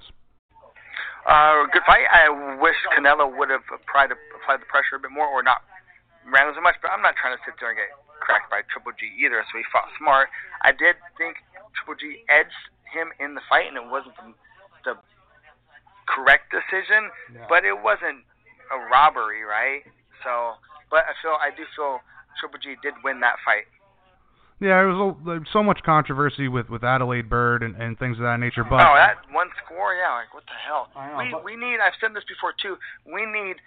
Good fight. I wish Canelo would have applied the pressure a bit more or not ran as much, but I'm not trying to sit there and get cracked by Triple G either, so he fought smart. I did think Triple G edged him in the fight, and it wasn't the correct decision, but it wasn't a robbery, right? So, but I do feel Triple G did win that fight. Yeah, there was so much controversy with Adelaide Bird and things of that nature. But that one score, like what the hell? We need. I've said this before too. We need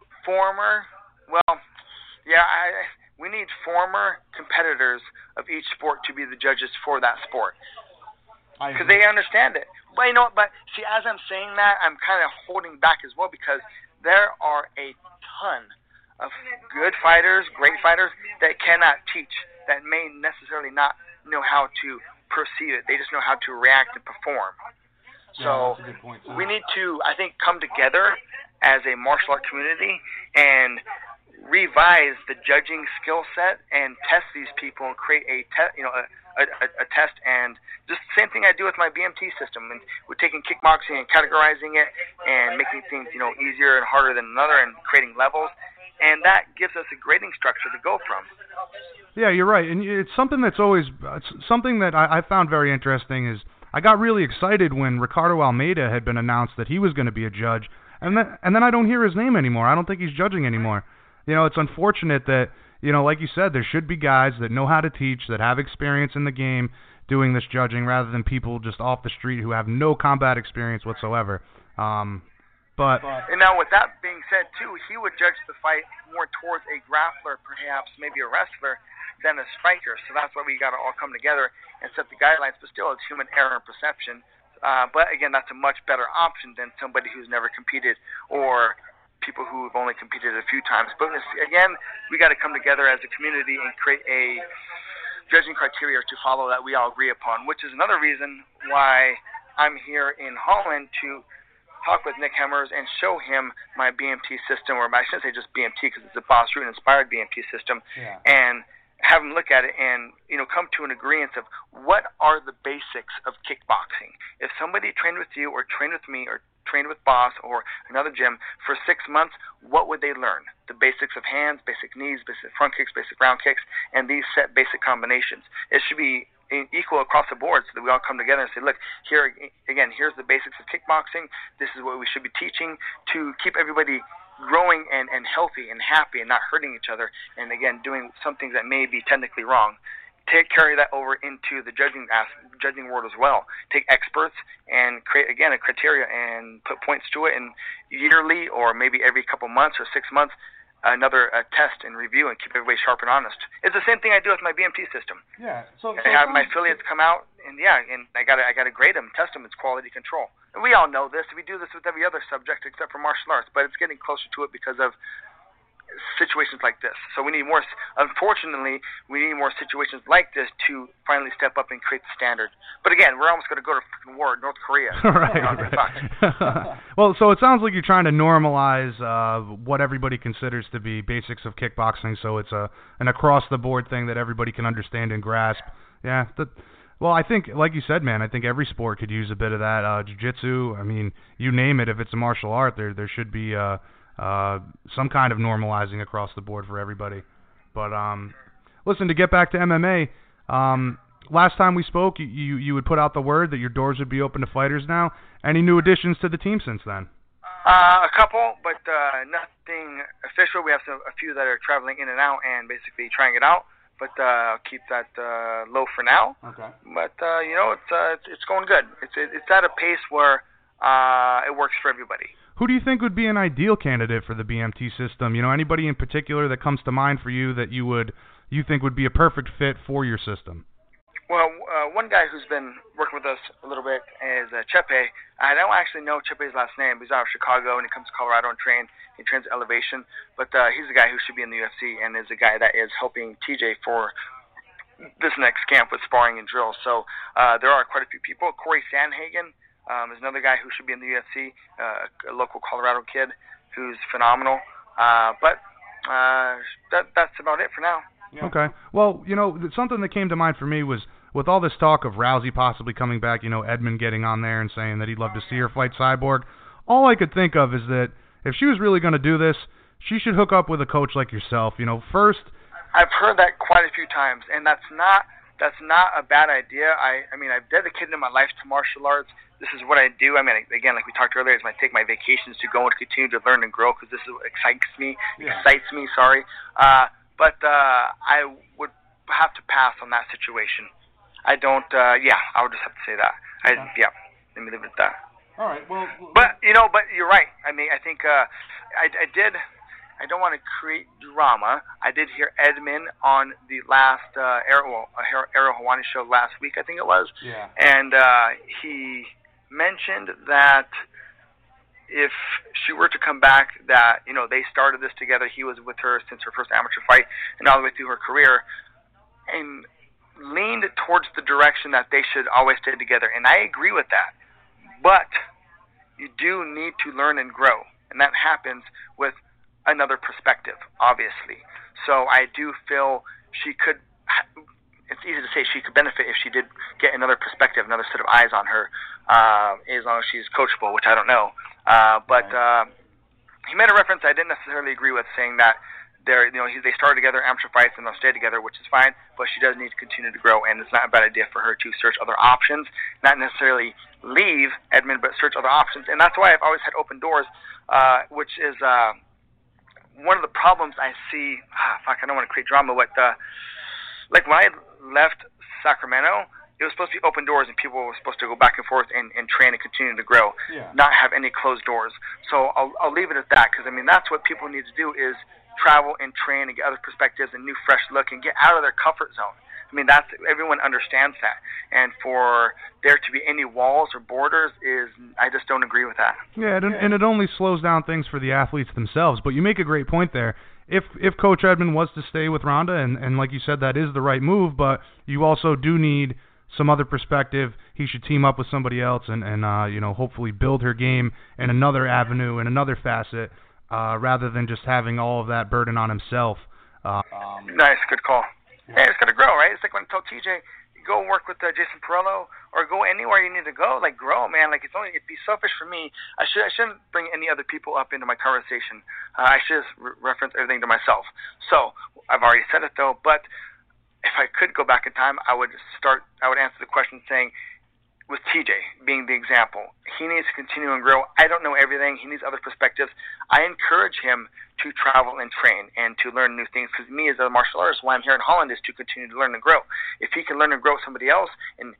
we need former competitors of each sport to be the judges for that sport, because they understand it. But But see, as I'm saying that, I'm kind of holding back as well, because there are a ton of good fighters, great fighters that cannot teach, that may necessarily not know how to perceive it. They just know how to react and perform. So that's a good point, we need to, I think, come together as a martial art community and revise the judging skill set and test these people and create a test. And just the same thing I do with my BMT system. And we're taking kickboxing and categorizing it and making things easier and harder than another and creating levels. And that gives us a grading structure to go from. Yeah, you're right. And it's something that's something that I found very interesting is I got really excited when Ricardo Almeida had been announced that he was going to be a judge. And then I don't hear his name anymore. I don't think he's judging anymore. It's unfortunate that, like you said, there should be guys that know how to teach, that have experience in the game doing this judging, rather than people just off the street who have no combat experience whatsoever. But and now, with that being said, too, he would judge the fight more towards a grappler, perhaps, maybe a wrestler, than a striker. So that's why we got to all come together and set the guidelines. But still, it's human error and perception. But again, that's a much better option than somebody who's never competed or people who've only competed a few times. But again, we got to come together as a community and create a judging criteria to follow that we all agree upon, which is another reason why I'm here in Holland to talk with Nick Hemmers and show him my BMT system, or I shouldn't say just BMT because it's a Bas Rutten-inspired BMT system, and have him look at it and, come to an agreement of what are the basics of kickboxing. If somebody trained with you or trained with me or trained with Bas or another gym for 6 months, what would they learn? The basics of hands, basic knees, basic front kicks, basic round kicks, and these set basic combinations. It should be equal across the board so that we all come together and say, look, here again, here's the basics of kickboxing. This is what we should be teaching to keep everybody growing and healthy and happy and not hurting each other, and again, doing some things that may be technically wrong. Carry that over into the judging world as well. Take experts and create, again, a criteria and put points to it, and yearly or maybe every couple months or 6 months, another test and review and keep everybody sharp and honest. It's the same thing I do with my BMT system. Yeah. So I have my affiliates come out, and I gotta grade them, test them. It's quality control. And we all know this. We do this with every other subject except for martial arts, but it's getting closer to it because of situations like this. So we need more, unfortunately, we need more situations like this to finally step up and create the standard. But again, we're almost going to go to war, North Korea. Right. Well, so it sounds like you're trying to normalize what everybody considers to be basics of kickboxing, so it's an across-the-board thing that everybody can understand and grasp. Yeah. Well, I think, like you said, man, I think every sport could use a bit of that. Jiu-jitsu, I mean, you name it, if it's a martial art, there should be some kind of normalizing across the board for everybody. But listen, to get back to MMA, last time we spoke, you would put out the word that your doors would be open to fighters now. Any new additions to the team since then? A couple, but nothing official. We have a few that are traveling in and out and basically trying it out. But I'll keep that low for now. Okay. But it's going good. It's at a pace where it works for everybody. Who do you think would be an ideal candidate for the BMT system? Anybody in particular that comes to mind for you that you think would be a perfect fit for your system? Well, one guy who's been working with us a little bit is Chepe. I don't actually know Chepe's last name. He's out of Chicago, and he comes to Colorado and he trains Elevation. But he's the guy who should be in the UFC and is the guy that is helping TJ for this next camp with sparring and drills. So there are quite a few people. Corey Sandhagen is another guy who should be in the UFC, a local Colorado kid who's phenomenal. But that's about it for now. Yeah. Okay. Well, something that came to mind for me was, with all this talk of Rousey possibly coming back, Edmund getting on there and saying that he'd love to see her fight Cyborg, all I could think of is that if she was really going to do this, she should hook up with a coach like yourself. First, I've heard that quite a few times, and that's not a bad idea. I mean, I've dedicated my life to martial arts. This is what I do. I mean, again, like we talked earlier, is I take my vacations to go and continue to learn and grow because this is what excites me. But I would have to pass on that situation. I don't. I would just have to say that. Okay. Let me leave it at that. All right. Well. But you're right. I mean, I think I did. I don't want to create drama. I did hear Edmund on the last Ariel Helwani show last week, I think it was. Yeah. And he mentioned that if she were to come back, that they started this together. He was with her since her first amateur fight and all the way through her career, and leaned towards the direction that they should always stay together. And I agree with that. But you do need to learn and grow, and that happens with another perspective, obviously. So I do feel she could. It's easy to say she could benefit if she did get another perspective, another set of eyes on her, as long as she's coachable, which I don't know. But he made a reference I didn't necessarily agree with, saying that they started together amateur fights and they'll stay together, which is fine. But she does need to continue to grow, and it's not a bad idea for her to search other options, not necessarily leave Edmund, but search other options. And that's why I've always had open doors, which is one of the problems I see. I don't want to create drama. Like when I left Sacramento, it was supposed to be open doors, and people were supposed to go back and forth and train and continue to grow, not have any closed doors. So I'll leave it at that, because, I mean, that's what people need to do is travel and train and get other perspectives and new fresh look and get out of their comfort zone. I mean, that's, everyone understands that. And for there to be any walls or borders I just don't agree with that. Yeah, and it only slows down things for the athletes themselves. But you make a great point there. If Coach Edmond was to stay with Ronda, and like you said, that is the right move, but you also do need some other perspective. He should team up with somebody else and hopefully build her game in another avenue, in another facet, rather than just having all of that burden on himself. Nice, good call. Hey, it's got to grow, right? It's like when I told TJ, go work with Jason Perillo or go anywhere you need to go. Like, grow, man. Like, it'd be selfish for me. I shouldn't bring any other people up into my conversation. I should just reference everything to myself. So I've already said it, though. But if I could go back in time, I would answer the question saying, with TJ being the example, he needs to continue and grow. I don't know everything. He needs other perspectives. I encourage him to travel and train and to learn new things, because me as a martial artist, why I'm here in Holland is to continue to learn and grow. If he can learn and grow somebody else and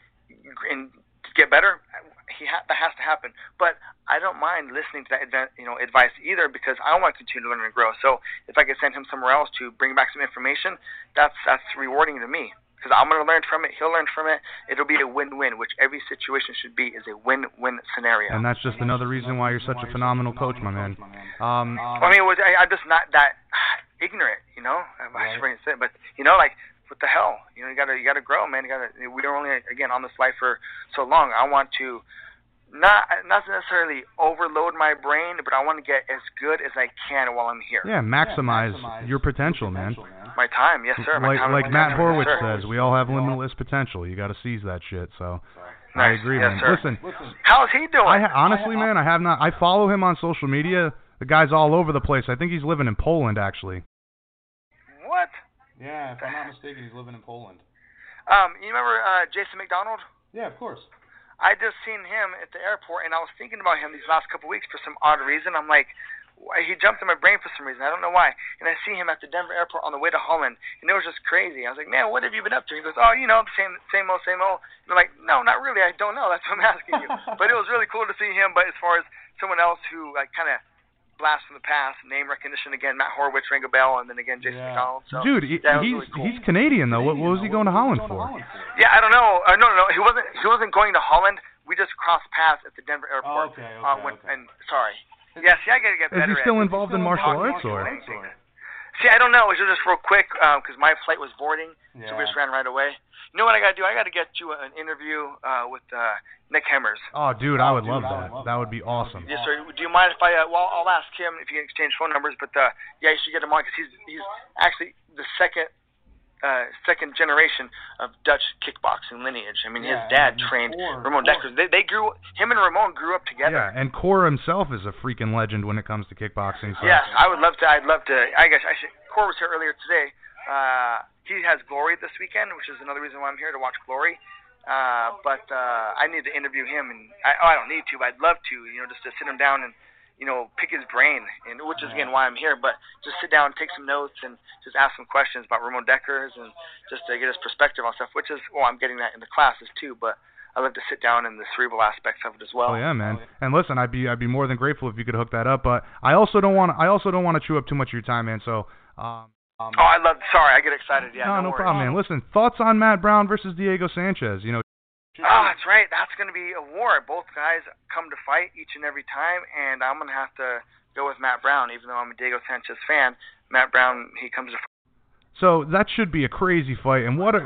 get better, that has to happen. But I don't mind listening to that advice either, because I want to continue to learn and grow. So if I could send him somewhere else to bring back some information, that's rewarding to me. Because I'm going to learn from it, he'll learn from it. It'll be a win-win, which every situation should be, is a win-win scenario. And that's just another reason why you're such a phenomenal coach, my man. I'm just not that ignorant, I shouldn't say it, but like, what the hell? You gotta grow, man. We are only on this life for so long. I want to not necessarily overload my brain, but I want to get as good as I can while I'm here. Yeah, maximize your potential, man. My time, yes, sir. Like Matt Horwitz says, we all have limitless potential. You got to seize that shit. So I agree, yes, man. Sir. Listen, how's he doing? Honestly, man, I have not. I follow him on social media. The guy's all over the place. I think he's living in Poland, actually. What? Yeah, if I'm not mistaken, he's living in Poland. You remember Jason McDonald? Yeah, of course. I just seen him at the airport, and I was thinking about him these last couple of weeks for some odd reason. I'm like, he jumped in my brain for some reason. I don't know why. And I see him at the Denver airport on the way to Holland, and it was just crazy. I was like, man, what have you been up to? He goes, the same old. And I'm like, no, not really. I don't know. That's what I'm asking you. But it was really cool to see him. But as far as someone else who kind of blast from the past, name recognition again, Matt Horwitz, ring a bell, and then again Jason McDonald. So, dude, he's really cool. He's Canadian though. What was he going to Holland for? Yeah, I don't know. No, he wasn't going to Holland. We just crossed paths at the Denver airport. Okay. And sorry. Yeah, see, I gotta get better. Is he still involved in martial arts or? See, I don't know. It was just real quick because my flight was boarding, so we just ran right away. You know what I gotta do? I gotta get you an interview with Nick Hemmers. Oh, dude, I would love that. That would be awesome. Yes, sir. Do you mind if I'll ask him if you can exchange phone numbers. But yeah, you should get him on because he's actually the second generation of Dutch kickboxing lineage. I mean, his dad trained Ramon Dekkers. Him and Ramon grew up together. Yeah, and Core himself is a freaking legend when it comes to kickboxing. So. Yes, I'd love to. I guess I should. Core was here earlier today. He has Glory this weekend, which is another reason why I'm here to watch Glory. But I need to interview him, and I don't need to, but I'd love to, just to sit him down and, pick his brain, and which is, again, why I'm here. But just sit down, take some notes, and just ask some questions about Ramon Dekkers and just to get his perspective on stuff, which is, I'm getting that in the classes too, but I love to sit down in the cerebral aspects of it as well. Oh yeah, man. And listen, I'd be more than grateful if you could hook that up, but I also don't want to chew up too much of your time, man. So. Sorry, I get excited. Yeah. No problem, man. Listen, thoughts on Matt Brown versus Diego Sanchez? That's right. That's going to be a war. Both guys come to fight each and every time, and I'm going to have to go with Matt Brown, even though I'm a Diego Sanchez fan. Matt Brown, he comes to fight. So that should be a crazy fight, and what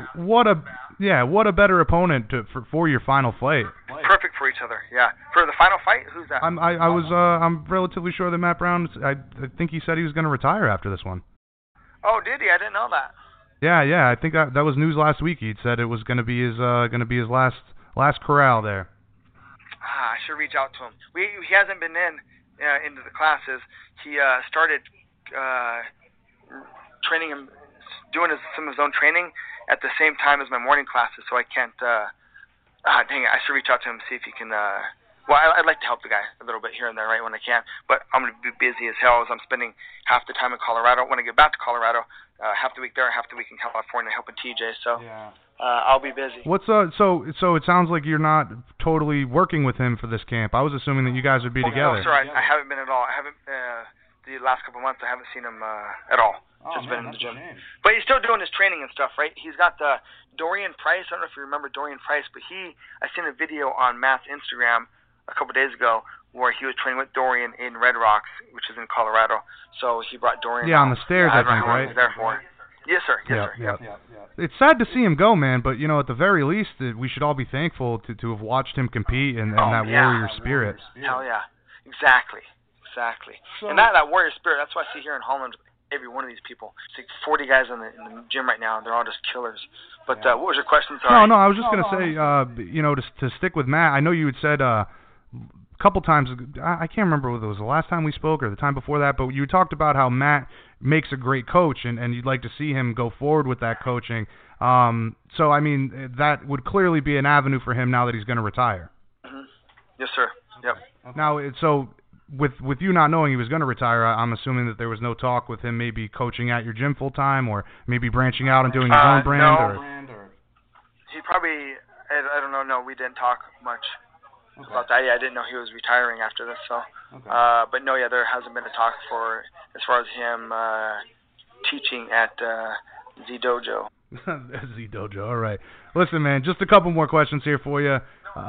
a better opponent for your final fight. Perfect for each other. Yeah. For the final fight, who's that? I'm relatively sure that Matt Brown. I think he said he was going to retire after this one. Oh, did he? I didn't know that. Yeah. I think that was news last week. He'd said it was going to be his last corral there. I should reach out to him. He hasn't been into the classes. He started training him, doing some of his own training at the same time as my morning classes. So I can't. Dang it! I should reach out to him and see if he can. I'd like to help the guy a little bit here and there, right, when I can. But I'm going to be busy as hell as I'm spending half the time in Colorado. When I get back to Colorado, half the week there, half the week in California helping TJ. So I'll be busy. What's so it sounds like you're not totally working with him for this camp. I was assuming that you guys would be together. No, sir, I haven't been at all. I haven't the last couple of months. I haven't seen him at all. Just been in the gym. But he's still doing his training and stuff, right? He's got Dorian Price. I don't know if you remember Dorian Price, but I seen a video on Matt's Instagram a couple of days ago where he was training with Dorian in Red Rocks, which is in Colorado. So he brought Dorian. Yeah, on the stairs, I think, right? There for. Yes, sir. Yes, sir. Yep. It's sad to see him go, man. But at the very least, we should all be thankful to have watched him compete and that warrior spirit. Hell yeah, exactly. So, and that warrior spirit. That's what I see here in Holland. Every one of these people. It's like 40 guys in the gym right now, and they're all just killers. But what was your question? Sorry. No, I was just going to say, to stick with Matt, I know you had said a couple times, I can't remember whether it was the last time we spoke or the time before that, but you talked about how Matt makes a great coach, and you'd like to see him go forward with that coaching. So, I mean, that would clearly be an avenue for him now that he's going to retire. Mm-hmm. Yes, sir. Yep. Now, so... With you not knowing he was going to retire, I'm assuming that there was no talk with him maybe coaching at your gym full time, or maybe branching out and doing his own brand. No. He probably, I don't know. No, we didn't talk much about that. Yeah, I didn't know he was retiring after this. So, but no, there hasn't been a talk as far as him teaching at Z Dojo. Z Dojo. All right. Listen, man, just a couple more questions here for you.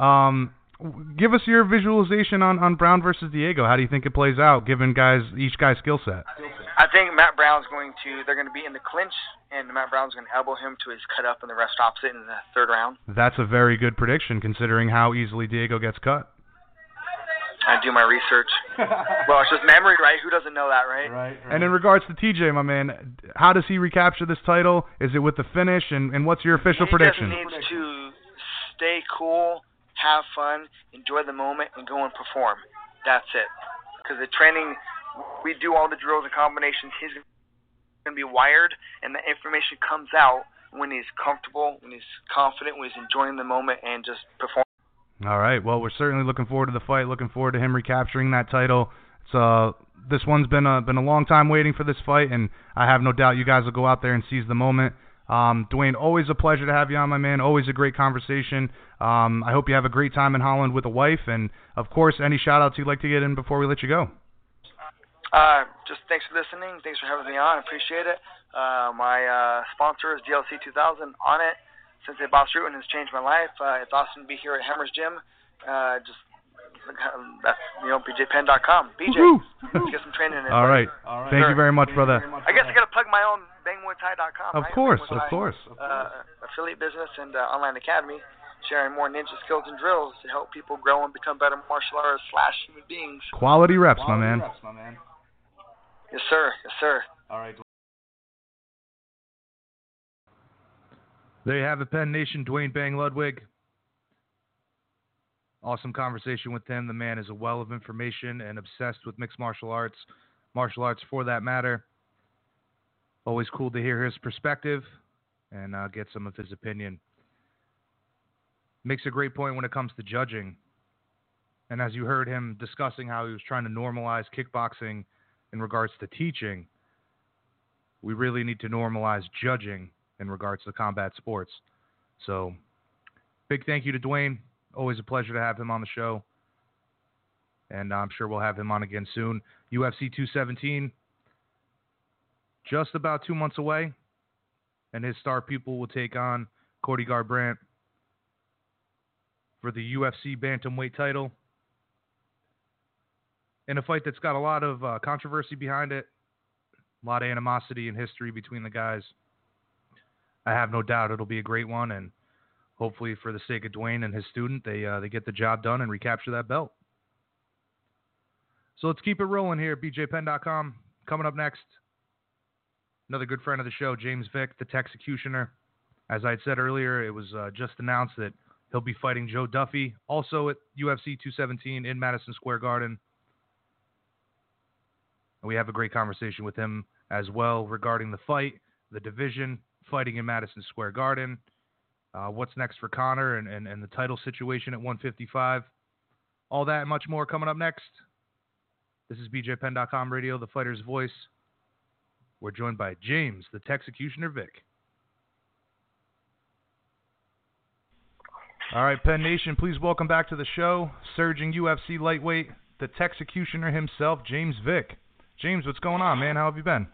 Give us your visualization on Brown versus Diego. How do you think it plays out, given each guy's skill set? I think Matt Brown's they're going to be in the clinch, and Matt Brown's going to elbow him to his cut up, and the ref stops it in the third round. That's a very good prediction, considering how easily Diego gets cut. I do my research. Well, it's just memory, right? Who doesn't know that, right? Right. And in regards to TJ, my man, how does he recapture this title? Is it with the finish, and what's your official prediction? He just needs to stay cool, have fun, enjoy the moment, and go and perform. That's it. Because the training, we do all the drills and combinations. He's going to be wired, and the information comes out when he's comfortable, when he's confident, when he's enjoying the moment, and just perform. All right. Well, we're certainly looking forward to the fight. Looking forward to him recapturing that title. This one's been a long time waiting for this fight, and I have no doubt you guys will go out there and seize the moment. Dwayne, always a pleasure to have you on, my man. Always a great conversation. I hope you have a great time in Holland with a wife, and of course, any shout-outs you'd like to get in before we let you go. Just thanks for listening. Thanks for having me on. I appreciate it. My sponsor is DLC 2000 on it. Since they Boss Rutan has changed my life. It's awesome to be here at Hemmer's Gym. That's BJPenn.com. BJ, let's get some training in. All right. Thank you very much, brother. I guess I got to plug my own BangMuayThai.com. Of course. Affiliate business and online academy, sharing more ninja skills and drills to help people grow and become better martial artists / human beings. Quality reps, my man. Yes, sir. Yes, sir. All right. There you have it, Penn Nation. Dwayne Bang Ludwig. Awesome conversation with him. The man is a well of information and obsessed with mixed martial arts for that matter. Always cool to hear his perspective and get some of his opinion. Makes a great point when it comes to judging. And as you heard him discussing how he was trying to normalize kickboxing in regards to teaching, we really need to normalize judging in regards to combat sports. So, big thank you to Dwayne. Always a pleasure to have him on the show. And I'm sure we'll have him on again soon. UFC 217, just about 2 months away. And his star pupil will take on Cody Garbrandt for the UFC bantamweight title. In a fight that's got a lot of controversy behind it. A lot of animosity and history between the guys. I have no doubt it'll be a great one, and hopefully for the sake of Dwayne and his student, they get the job done and recapture that belt. So let's keep it rolling here at BJPenn.com. Coming up next, another good friend of the show, James Vick, the Texecutioner. As I had said earlier, it was just announced that he'll be fighting Joe Duffy, also at UFC 217 in Madison Square Garden. And we have a great conversation with him as well regarding the fight, the division, fighting in Madison Square Garden, what's next for Conor and the title situation at 155. All that and much more coming up next. This is BJPenn.com Radio, the fighter's voice. We're joined by James, the Texecutioner Vick. All right, Penn Nation, please welcome back to the show, surging UFC lightweight, the Texecutioner himself, James Vick. James, what's going on, man? How have you been?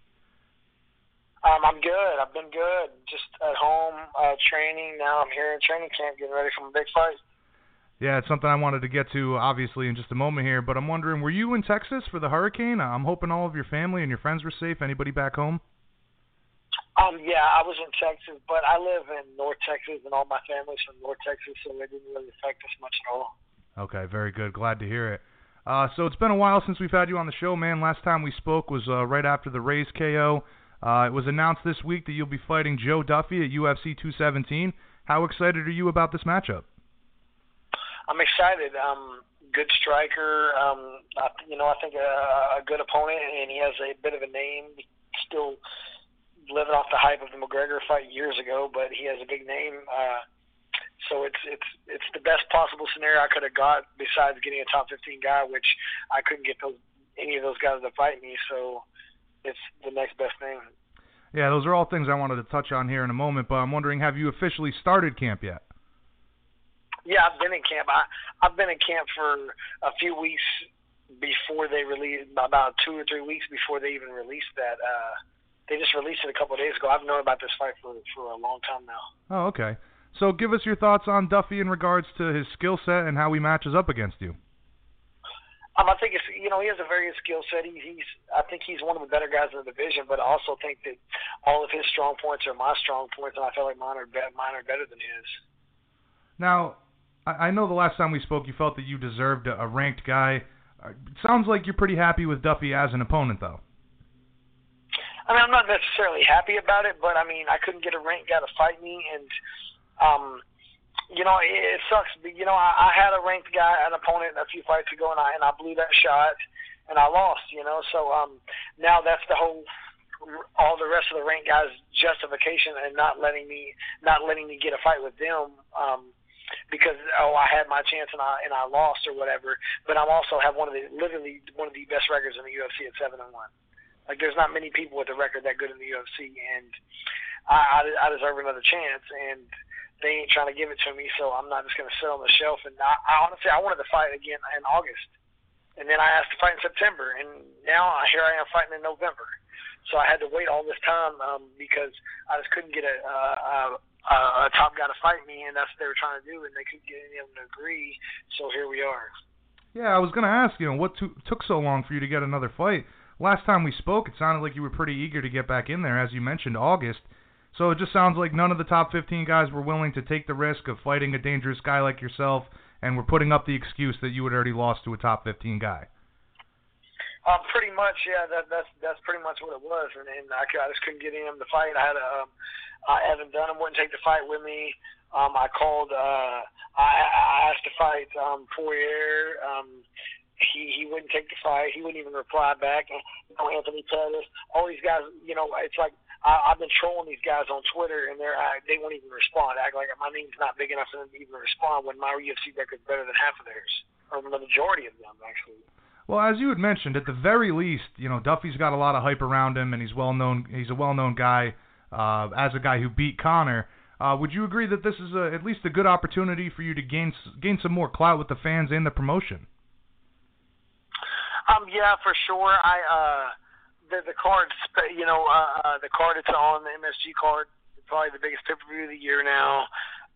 I'm good. I've been good. Just at home training. Now I'm here in training camp getting ready for my big fight. Yeah, it's something I wanted to get to, obviously, in just a moment here, but I'm wondering, were you in Texas for the hurricane? I'm hoping all of your family and your friends were safe. Anybody back home? Yeah, I was in Texas, but I live in North Texas, and all my family's from North Texas, so it didn't really affect us much at all. Okay, very good. Glad to hear it. So it's been a while since we've had you on the show, man. Last time we spoke was right after the Rays KO. It was announced this week that you'll be fighting Joe Duffy at UFC 217. How excited are you about this matchup? I'm excited. Good striker. I think a good opponent, and he has a bit of a name. Still living off the hype of the McGregor fight years ago, but he has a big name. So it's the best possible scenario I could have got besides getting a top 15 guy, which I couldn't get any of those guys to fight me. So it's the next best thing. Yeah, those are all things I wanted to touch on here in a moment, but I'm wondering, have you officially started camp yet? Yeah, I've been in camp. I've been in camp for a few weeks before they released, about 2 or 3 weeks before they even released that. They just released it a couple of days ago. I've known about this fight for a long time now. Oh, okay. So give us your thoughts on Duffy in regards to his skill set and how he matches up against you. I think he has a very good skill set. I think he's one of the better guys in the division, but I also think that all of his strong points are my strong points, and I feel like mine are better than his. Now, I know the last time we spoke, you felt that you deserved a ranked guy. It sounds like you're pretty happy with Duffy as an opponent, though. I'm not necessarily happy about it, but I couldn't get a ranked guy to fight me, and it sucks. I had a ranked guy, an opponent a few fights ago, and I blew that shot, and I lost. So now that's all the rest of the ranked guys' justification and not letting me get a fight with them. Because I had my chance and I lost or whatever, but I'm also have literally one of the best records in the UFC at 7-1. Like there's not many people with a record that good in the UFC, and I deserve another chance, and they ain't trying to give it to me, so I'm not just going to sit on the shelf. And I honestly wanted to fight again in August, and then I asked to fight in September, and now here I am fighting in November. So I had to wait all this time because I just couldn't get a top guy to fight me, and that's what they were trying to do, and they couldn't get any of them to agree, so here we are. Yeah, I was going to ask, what took so long for you to get another fight? Last time we spoke, it sounded like you were pretty eager to get back in there, as you mentioned, August. So it just sounds like none of the top 15 guys were willing to take the risk of fighting a dangerous guy like yourself, and were putting up the excuse that you had already lost to a top 15 guy. Pretty much, yeah. That's pretty much what it was, and I just couldn't get him to fight. I had Evan Dunham wouldn't take the fight with me. I called. I asked to fight Poirier. He wouldn't take the fight. He wouldn't even reply back. Anthony Pettis. All these guys. It's like I've been trolling these guys on Twitter, and they won't even respond. Act like my name's not big enough for them to even respond when my UFC record's better than half of theirs, or the majority of them actually. Well, as you had mentioned, at the very least, Duffy's got a lot of hype around him, and he's well-known. He's a well-known guy as a guy who beat Conor. Would you agree that this is at least a good opportunity for you to gain some more clout with the fans and the promotion? Yeah, for sure. The card, the card it's on, the MSG card, probably the biggest pay-per-view of the year now.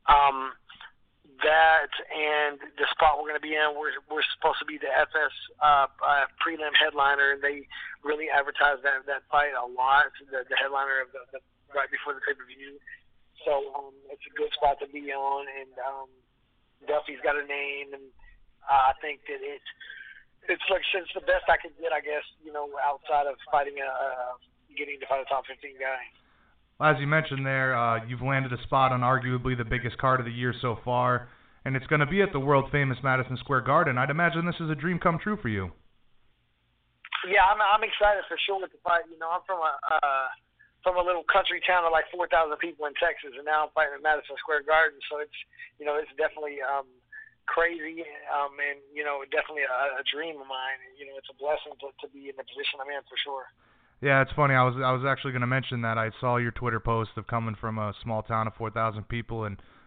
That and the spot we're going to be in, we're supposed to be the FS prelim headliner, and they really advertise that fight a lot. The headliner of the right before the pay-per-view, so it's a good spot to be on. And Duffy's got a name, and I think that it's the best I could get, I guess. Outside of fighting getting to fight a top 15 guy. As you mentioned there, you've landed a spot on arguably the biggest card of the year so far, and it's going to be at the world-famous Madison Square Garden. I'd imagine this is a dream come true for you. Yeah, I'm excited for sure with the fight. I'm from a little country town of like 4,000 people in Texas, and now I'm fighting at Madison Square Garden. So it's it's definitely crazy, and definitely a dream of mine. It's a blessing to be in the position I'm in for sure. Yeah, it's funny. I was actually going to mention that. I saw your Twitter post of coming from a small town of 4,000 people and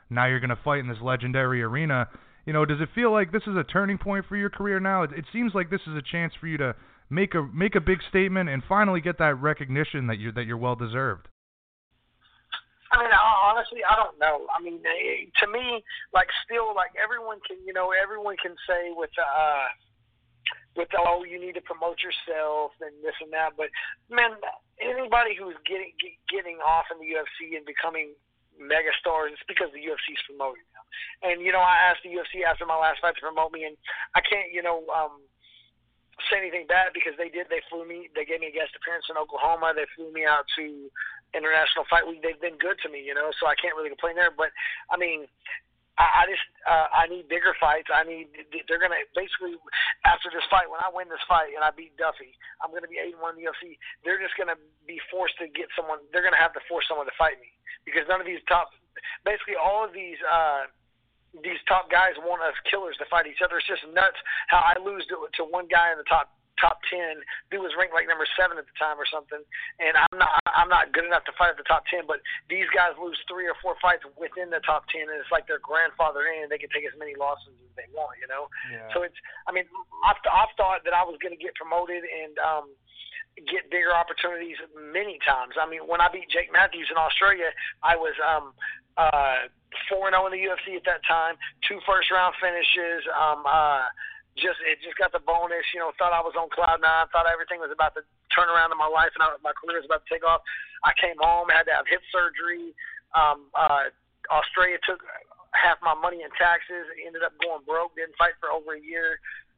Now you're going to fight in this legendary arena. You know, does it feel like this is a turning point for your career now? It seems like this is a chance for you to make a big statement and finally get that recognition that you're well deserved. I mean, honestly, I don't know. I mean, to me, like, still, like, everyone can say with oh, you need to promote yourself and this and that, but man, anybody who's getting off in the UFC and becoming mega stars, it's because the UFC is promoting them. And I asked the UFC after my last fight to promote me, and I can't say anything bad because they did. They flew me. They gave me a guest appearance in Oklahoma. They flew me out to International Fight Week. They've been good to me, so I can't really complain there. But I mean, I need bigger fights. They're gonna basically, after this fight, when I win this fight and I beat Duffy, I'm gonna be 8-1 in the UFC. They're just gonna be forced to get someone. They're gonna have to force someone to fight me because none of these basically all of these top guys want us killers to fight each other. It's just nuts how I lose to one guy in the top 10 who was ranked like number 7 at the time or something, and I'm not good enough to fight at the top 10, but these guys lose 3 or 4 fights within the top 10, and it's like their grandfather in, and they can take as many losses as they want, Yeah. So I've thought that I was going to get promoted and get bigger opportunities many times. I mean, when I beat Jake Matthews in Australia, I was 4-0 in the UFC at that time, 2 first-round finishes. It just got the bonus. Thought I was on cloud 9. Thought everything was about to turn around in my life and my career was about to take off. I came home, had to have hip surgery. Australia took half my money in taxes. Ended up going broke. Didn't fight for over a year.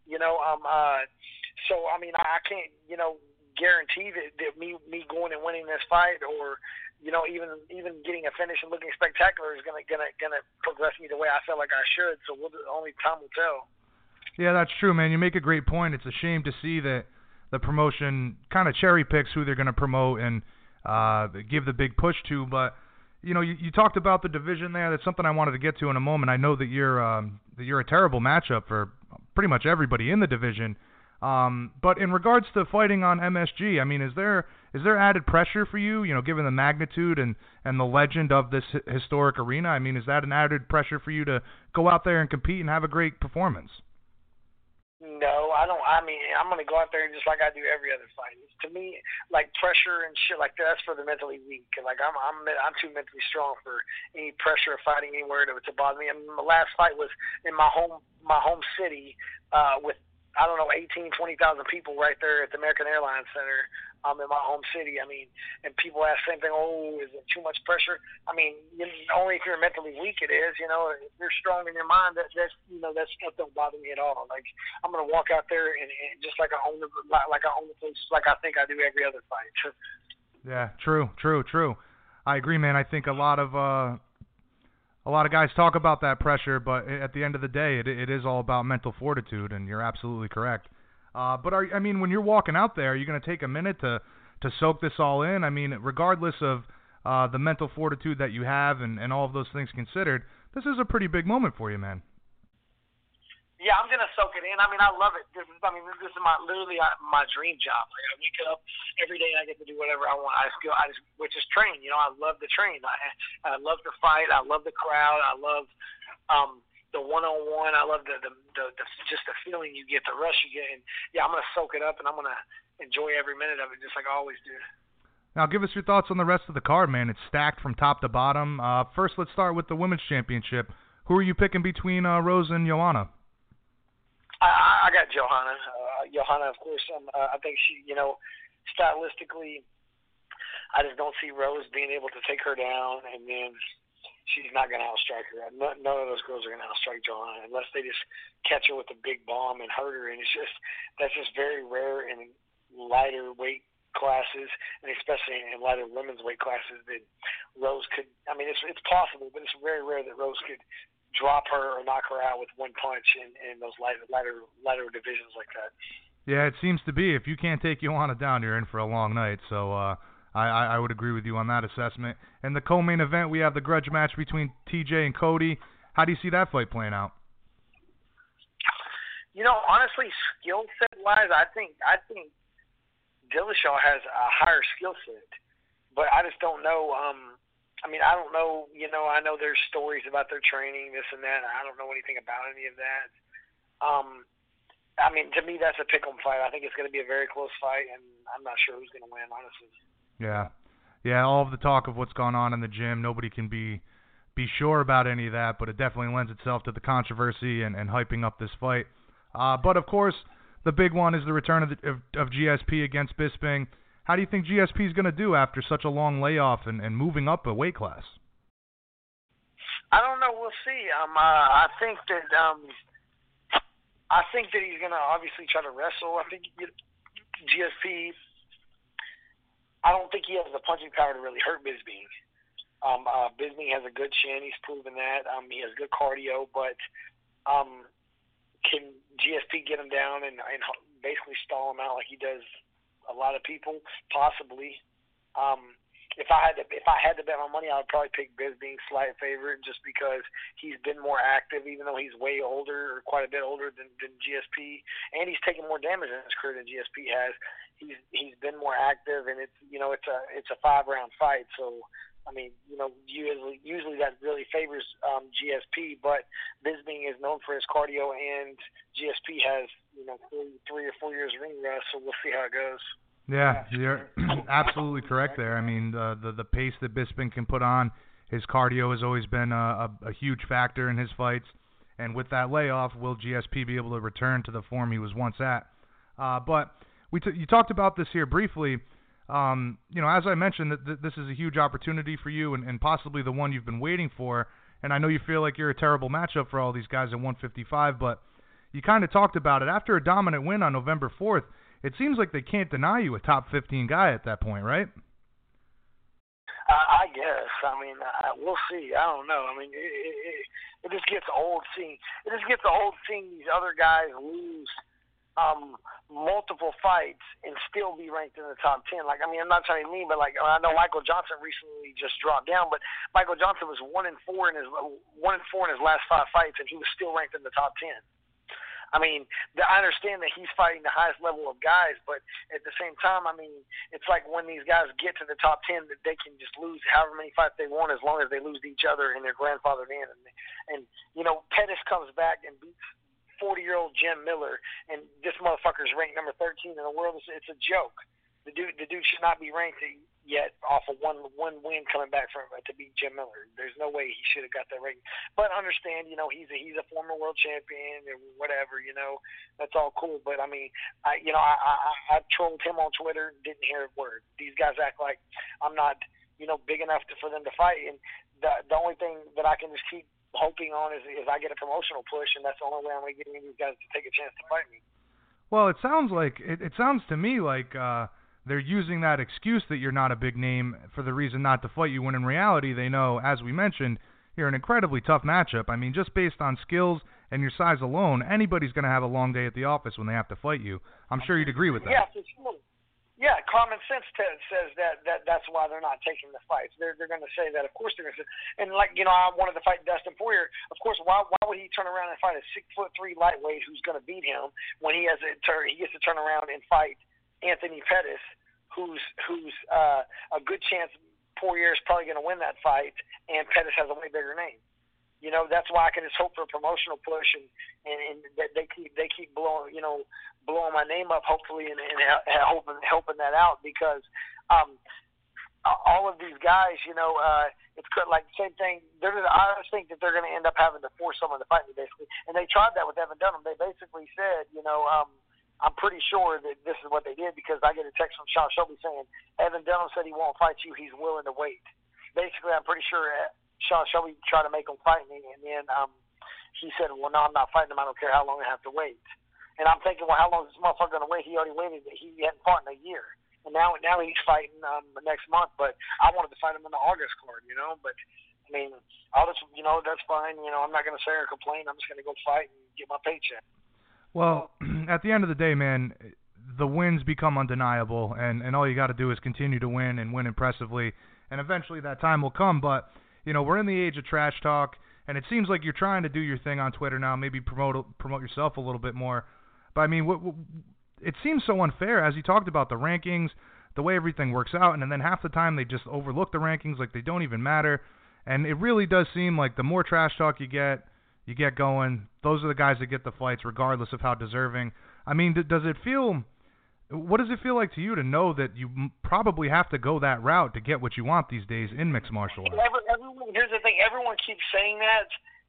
So I mean, I can't guarantee that me going and winning this fight or even getting a finish and looking spectacular is gonna progress me the way I feel like I should. So only time will tell. Yeah, that's true, man. You make a great point. It's a shame to see that the promotion kind of cherry picks who they're going to promote and give the big push to. But you talked about the division there. That's something I wanted to get to in a moment. I know that you're a terrible matchup for pretty much everybody in the division. But in regards to fighting on MSG, I mean, is there added pressure for you? Given the magnitude and the legend of this historic arena. I mean, is that an added pressure for you to go out there and compete and have a great performance? No, I don't. I mean, I'm going to go out there just like I do every other fight. To me, like pressure and shit like that's for the mentally weak. Like I'm too mentally strong for any pressure of fighting anywhere to bother me. I mean, my last fight was in my home city with 18,000-20,000 people right there at the American Airlines Center in my home city. I mean, and people ask the same thing, oh, is it too much pressure? I mean, only if you're mentally weak it is, if you're strong in your mind, that stuff don't bother me at all. Like, I'm going to walk out there and just like I own the place, like I think I do every other fight. Yeah, true. I agree, man. I think a lot of guys talk about that pressure, but at the end of the day, it is all about mental fortitude, and you're absolutely correct. But when you're walking out there, are you going to take a minute to soak this all in? I mean, regardless of the mental fortitude that you have and all of those things considered, this is a pretty big moment for you, man. Yeah, I'm gonna soak it in. I mean, I love it. This is literally my dream job. Like, I wake up every day and I get to do whatever I want. Which is train. I love to train. I love to fight. I love the crowd. I love the one-on-one. I love the just the feeling you get, the rush you get. And yeah, I'm gonna soak it up and I'm gonna enjoy every minute of it, just like I always do. Now, give us your thoughts on the rest of the card, man. It's stacked from top to bottom. First, let's start with the women's championship. Who are you picking between Rose and Joanna? I got Johanna. Johanna, of course. I think she, stylistically, I just don't see Rose being able to take her down, and then she's not going to outstrike her. None of those girls are going to outstrike Johanna unless they just catch her with a big bomb and hurt her. And that's just very rare in lighter weight classes, and especially in lighter women's weight classes that Rose could. I mean, it's possible, but it's very rare that Rose could drop her or knock her out with one punch in those lighter divisions like that. Yeah, it seems to be. If you can't take Joanna down, you're in for a long night. So I would agree with you on that assessment. In the co-main event, we have the grudge match between TJ and Cody. How do you see that fight playing out? Honestly, skill set wise, I think Dillashaw has a higher skill set, but I just don't know. I mean, I don't know. I know there's stories about their training, this and that. I don't know anything about any of that. I mean, to me, that's a pick'em fight. I think it's going to be a very close fight, and I'm not sure who's going to win, honestly. Yeah. All of the talk of what's gone on in the gym, nobody can be sure about any of that, but it definitely lends itself to the controversy and hyping up this fight. But of course, the big one is the return of GSP against Bisping. How do you think GSP is going to do after such a long layoff and moving up a weight class? I don't know. We'll see. I think that he's going to obviously try to wrestle. I think GSP. I don't think he has the punching power to really hurt Bisping. Bisping has a good chin. He's proven that. He has good cardio, but can GSP get him down and basically stall him out like he does a lot of people? Possibly. If I had to bet my money, I would probably pick Bisping slight favorite just because he's been more active, even though he's way older, or quite a bit older than GSP, and he's taken more damage in his career than GSP has. He's been more active, and it's a 5-round fight, so. I mean, usually that really favors GSP, but Bisping is known for his cardio, and GSP has 3 or 4 years ring rust, so we'll see how it goes. Yeah, you're absolutely correct there. I mean, the pace that Bisping can put on, his cardio has always been a huge factor in his fights, and with that layoff, will GSP be able to return to the form he was once at? But you talked about this here briefly. As I mentioned, this is a huge opportunity for you and possibly the one you've been waiting for. And I know you feel like you're a terrible matchup for all these guys at 155, but you kind of talked about it. After a dominant win on November 4th, it seems like they can't deny you a top 15 guy at that point, right? I guess. I mean, we'll see. I don't know. I mean, it just gets old seeing these other guys lose multiple fights and still be ranked in the top 10. Like, I mean, I'm not trying to be mean, but like, I know Michael Johnson recently just dropped down, but Michael Johnson was 1-4 in his last 5 fights, and he was still ranked in the top 10. I mean, I understand that he's fighting the highest level of guys, but at the same time, I mean, it's like when these guys get to the top 10, that they can just lose however many fights they want as long as they lose to each other and their grandfathered in. And Pettis comes back and beats 40-year-old Jim Miller, and this motherfucker's ranked number 13 in the world. It's a joke. The dude should not be ranked yet off of one win coming back to beat Jim Miller. There's no way he should have got that ranking. But understand, he's a former world champion or whatever. That's all cool. But I mean, I trolled him on Twitter, didn't hear a word. These guys act like I'm not, big enough for them to fight, and the only thing that I can just keep hoping on is I get a promotional push, and that's the only way I'm going to get any of these guys to take a chance to fight me. Well, it sounds to me like they're using that excuse that you're not a big name for the reason not to fight you, when in reality they know, as we mentioned, you're an incredibly tough matchup. I mean, just based on skills and your size alone, anybody's going to have a long day at the office when they have to fight you. I'm sure you'd agree with that. Yeah, for sure. Yeah, common sense says that's why they're not taking the fights. They're going to say that. Of course they're going to say. And I wanted to fight Dustin Poirier. Of course, why would he turn around and fight a 6'3" lightweight who's going to beat him when he gets to turn around and fight Anthony Pettis, who's a good chance Poirier is probably going to win that fight, and Pettis has a way bigger name. That's why I can just hope for a promotional push, and they keep blowing my name up, hopefully, and helping that out, because all of these guys, it's like the same thing. I just think that they're going to end up having to force someone to fight me, basically. And they tried that with Evan Dunham. They basically said, I'm pretty sure that this is what they did, because I get a text from Sean Shelby saying Evan Dunham said he won't fight you. He's willing to wait. Basically, I'm pretty sure Sean Shelby tried to make him fight me, and then he said, well, no, I'm not fighting him. I don't care how long I have to wait. And I'm thinking, well, how long is this motherfucker going to wait? He already waited. He hadn't fought in a year. And now he's fighting next month. But I wanted to fight him in the August card, But, I mean, I'll just, that's fine. I'm not going to sit here and complain. I'm just going to go fight and get my paycheck. Well, at the end of the day, man, the wins become undeniable. And all you got to do is continue to win and win impressively. And eventually that time will come. But, we're in the age of trash talk. And it seems like you're trying to do your thing on Twitter now, maybe promote yourself a little bit more. But, I mean, it seems so unfair, as you talked about the rankings, the way everything works out, and then half the time they just overlook the rankings like they don't even matter. And it really does seem like the more trash talk you get going, those are the guys that get the fights regardless of how deserving. I mean, does it feel... What does it feel like to you to know that you probably have to go that route to get what you want these days in mixed martial arts? Here's the thing. Everyone keeps saying that.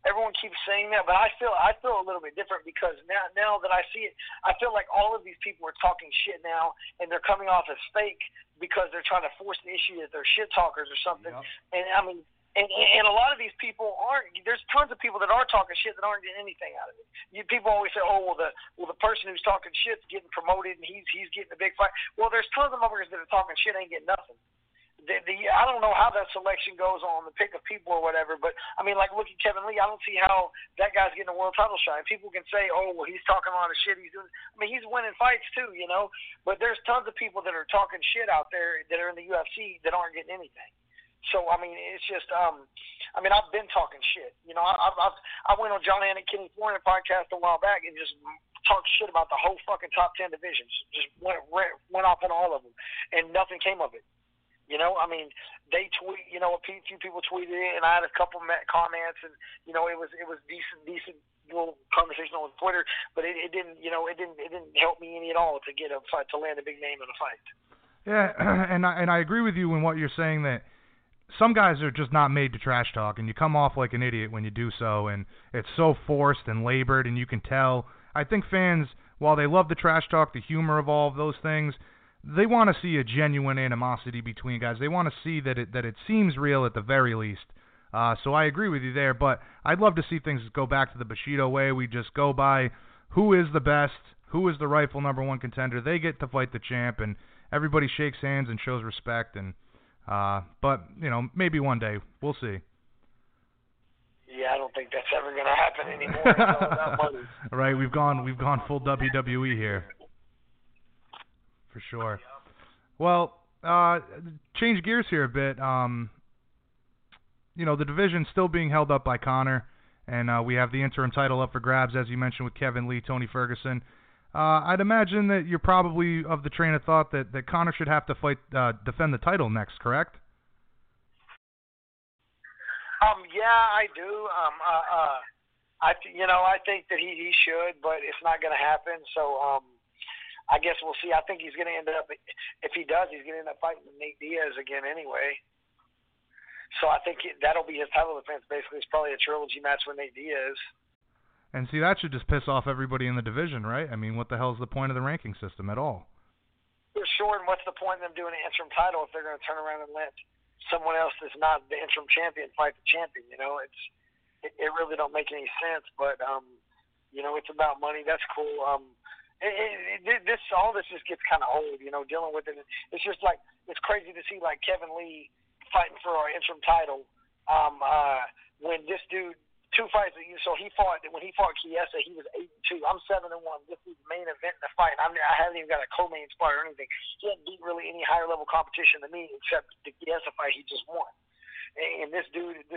But I feel a little bit different because now that I see it, I feel like all of these people are talking shit now, and they're coming off as fake because they're trying to force the issue that they're shit talkers or something. Yep. And I mean, and a lot of these people aren't. There's tons of people that are talking shit that aren't getting anything out of it. People always say, "Oh, well, the person who's talking shit's getting promoted and he's getting a big fight." Well, there's tons of motherfuckers that are talking shit ain't getting nothing. I don't know how that selection goes on the pick of people or whatever, but I mean, like look at Kevin Lee. I don't see how that guy's getting a world title shot. And people can say, "Oh, well, he's talking a lot of shit. He's doing." I mean, he's winning fights too, you know. But there's tons of people that are talking shit out there that are in the UFC that aren't getting anything. So I mean, it's just I mean, I've been talking shit. You know, I went on John Anik Kenny Florian podcast a while back and just talked shit about the whole fucking top 10 divisions. Just went off on all of them, and nothing came of it. You know, I mean, they tweet. You know, a few people tweeted it, and I had a couple comments, and you know, it was decent little conversation on Twitter, but it didn't help me any at all to get a fight, to land a big name in a fight. Yeah, and I agree with you in what you're saying that. Some guys are just not made to trash talk, and you come off like an idiot when you do so, and it's so forced and labored, and you can tell. I think fans, while they love the trash talk, the humor of all of those things, they want to see a genuine animosity between guys. They want to see that it seems real at the very least. So I agree with you there, but I'd love to see things go back to the Bushido way. We just go by who is the best, who is the rightful number one contender. They get to fight the champ, and everybody shakes hands and shows respect, and but you know, maybe one day we'll see. Yeah, I don't think that's ever going to happen anymore. It's all about money. Right, we've gone full WWE here for sure. Well, change gears here a bit. You know, the division's still being held up by Conor, and we have the interim title up for grabs, as you mentioned, with Kevin Lee, Tony Ferguson. I'd imagine that you're probably of the train of thought that Conor should have to defend the title next, correct? Yeah, I do. I think that he should, but it's not going to happen. So I guess we'll see. I think he's going to end up, if he does, he's going to end up fighting Nate Diaz again anyway. So I think that'll be his title defense. Basically, it's probably a trilogy match with Nate Diaz. And see, that should just piss off everybody in the division, right? I mean, what the hell is the point of the ranking system at all? For sure, and what's the point of them doing an interim title if they're going to turn around and let someone else that's not the interim champion fight the champion? You know, it really don't make any sense. But you know, it's about money. That's cool. All this just gets kind of old. You know, dealing with it. It's just like it's crazy to see like Kevin Lee fighting for our interim title when this dude. 2 fights. So when he fought Chiesa, he was 8-2. I'm 7-1. This is the main event in the fight. I haven't even got a co-main spot or anything. He hadn't beat really any higher level competition than me except the Chiesa fight he just won. And this dude is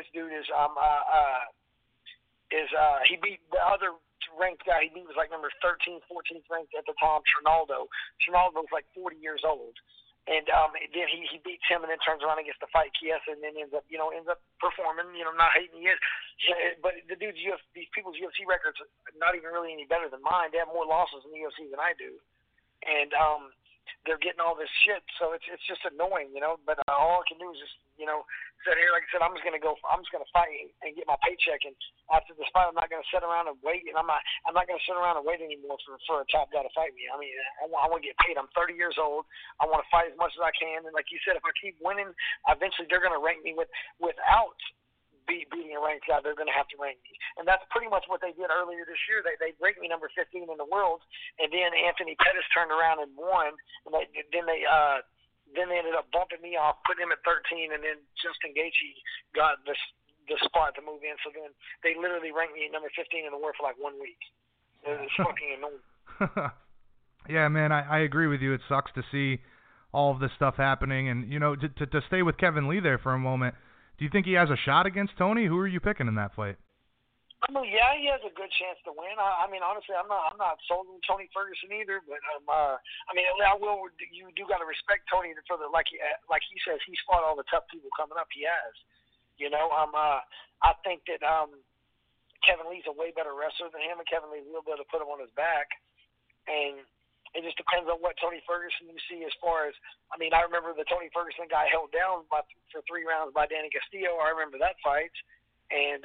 he beat the other ranked guy he beat was like number 13, 14th ranked at the time, Trinaldo. Trinaldo was like 40 years old. And then he beats him and then turns around and gets to fight Chiesa and then ends up performing, not hating he is. But the dude's these people's UFC records are not even really any better than mine. They have more losses in the UFC than I do. And they're getting all this shit, so it's just annoying, But all I can do is just, sit here, like I said, I'm just gonna fight and get my paycheck. And after this fight, I'm not gonna sit around and wait, and I'm not gonna sit around and wait anymore for a top guy to fight me. I mean, I want to get paid. I'm 30 years old. I want to fight as much as I can. And like you said, if I keep winning, eventually they're gonna rank me without beating a ranked guy. They're going to have to rank me, and that's pretty much what they did earlier this year. They ranked me number 15 in the world, and then Anthony Pettis turned around and won. And then they ended up bumping me off, putting him at 13, and then Justin Gaethje got the spot to move in. So then they literally ranked me at number 15 in the world for like 1 week. It's fucking annoying. Yeah, man, I agree with you. It sucks to see all of this stuff happening, and to stay with Kevin Lee there for a moment. Do you think he has a shot against Tony? Who are you picking in that fight? I mean, yeah, he has a good chance to win. I mean, honestly, I'm not sold on Tony Ferguson either. But I mean, I will. You do got to respect Tony for the like he says, he's fought all the tough people coming up. He has, you know. I think that Kevin Lee's a way better wrestler than him, and Kevin Lee will be able to put him on his back. And it just depends on what Tony Ferguson you see as far as. I mean, I remember the Tony Ferguson guy held down for 3 rounds by Danny Castillo. I remember that fight, and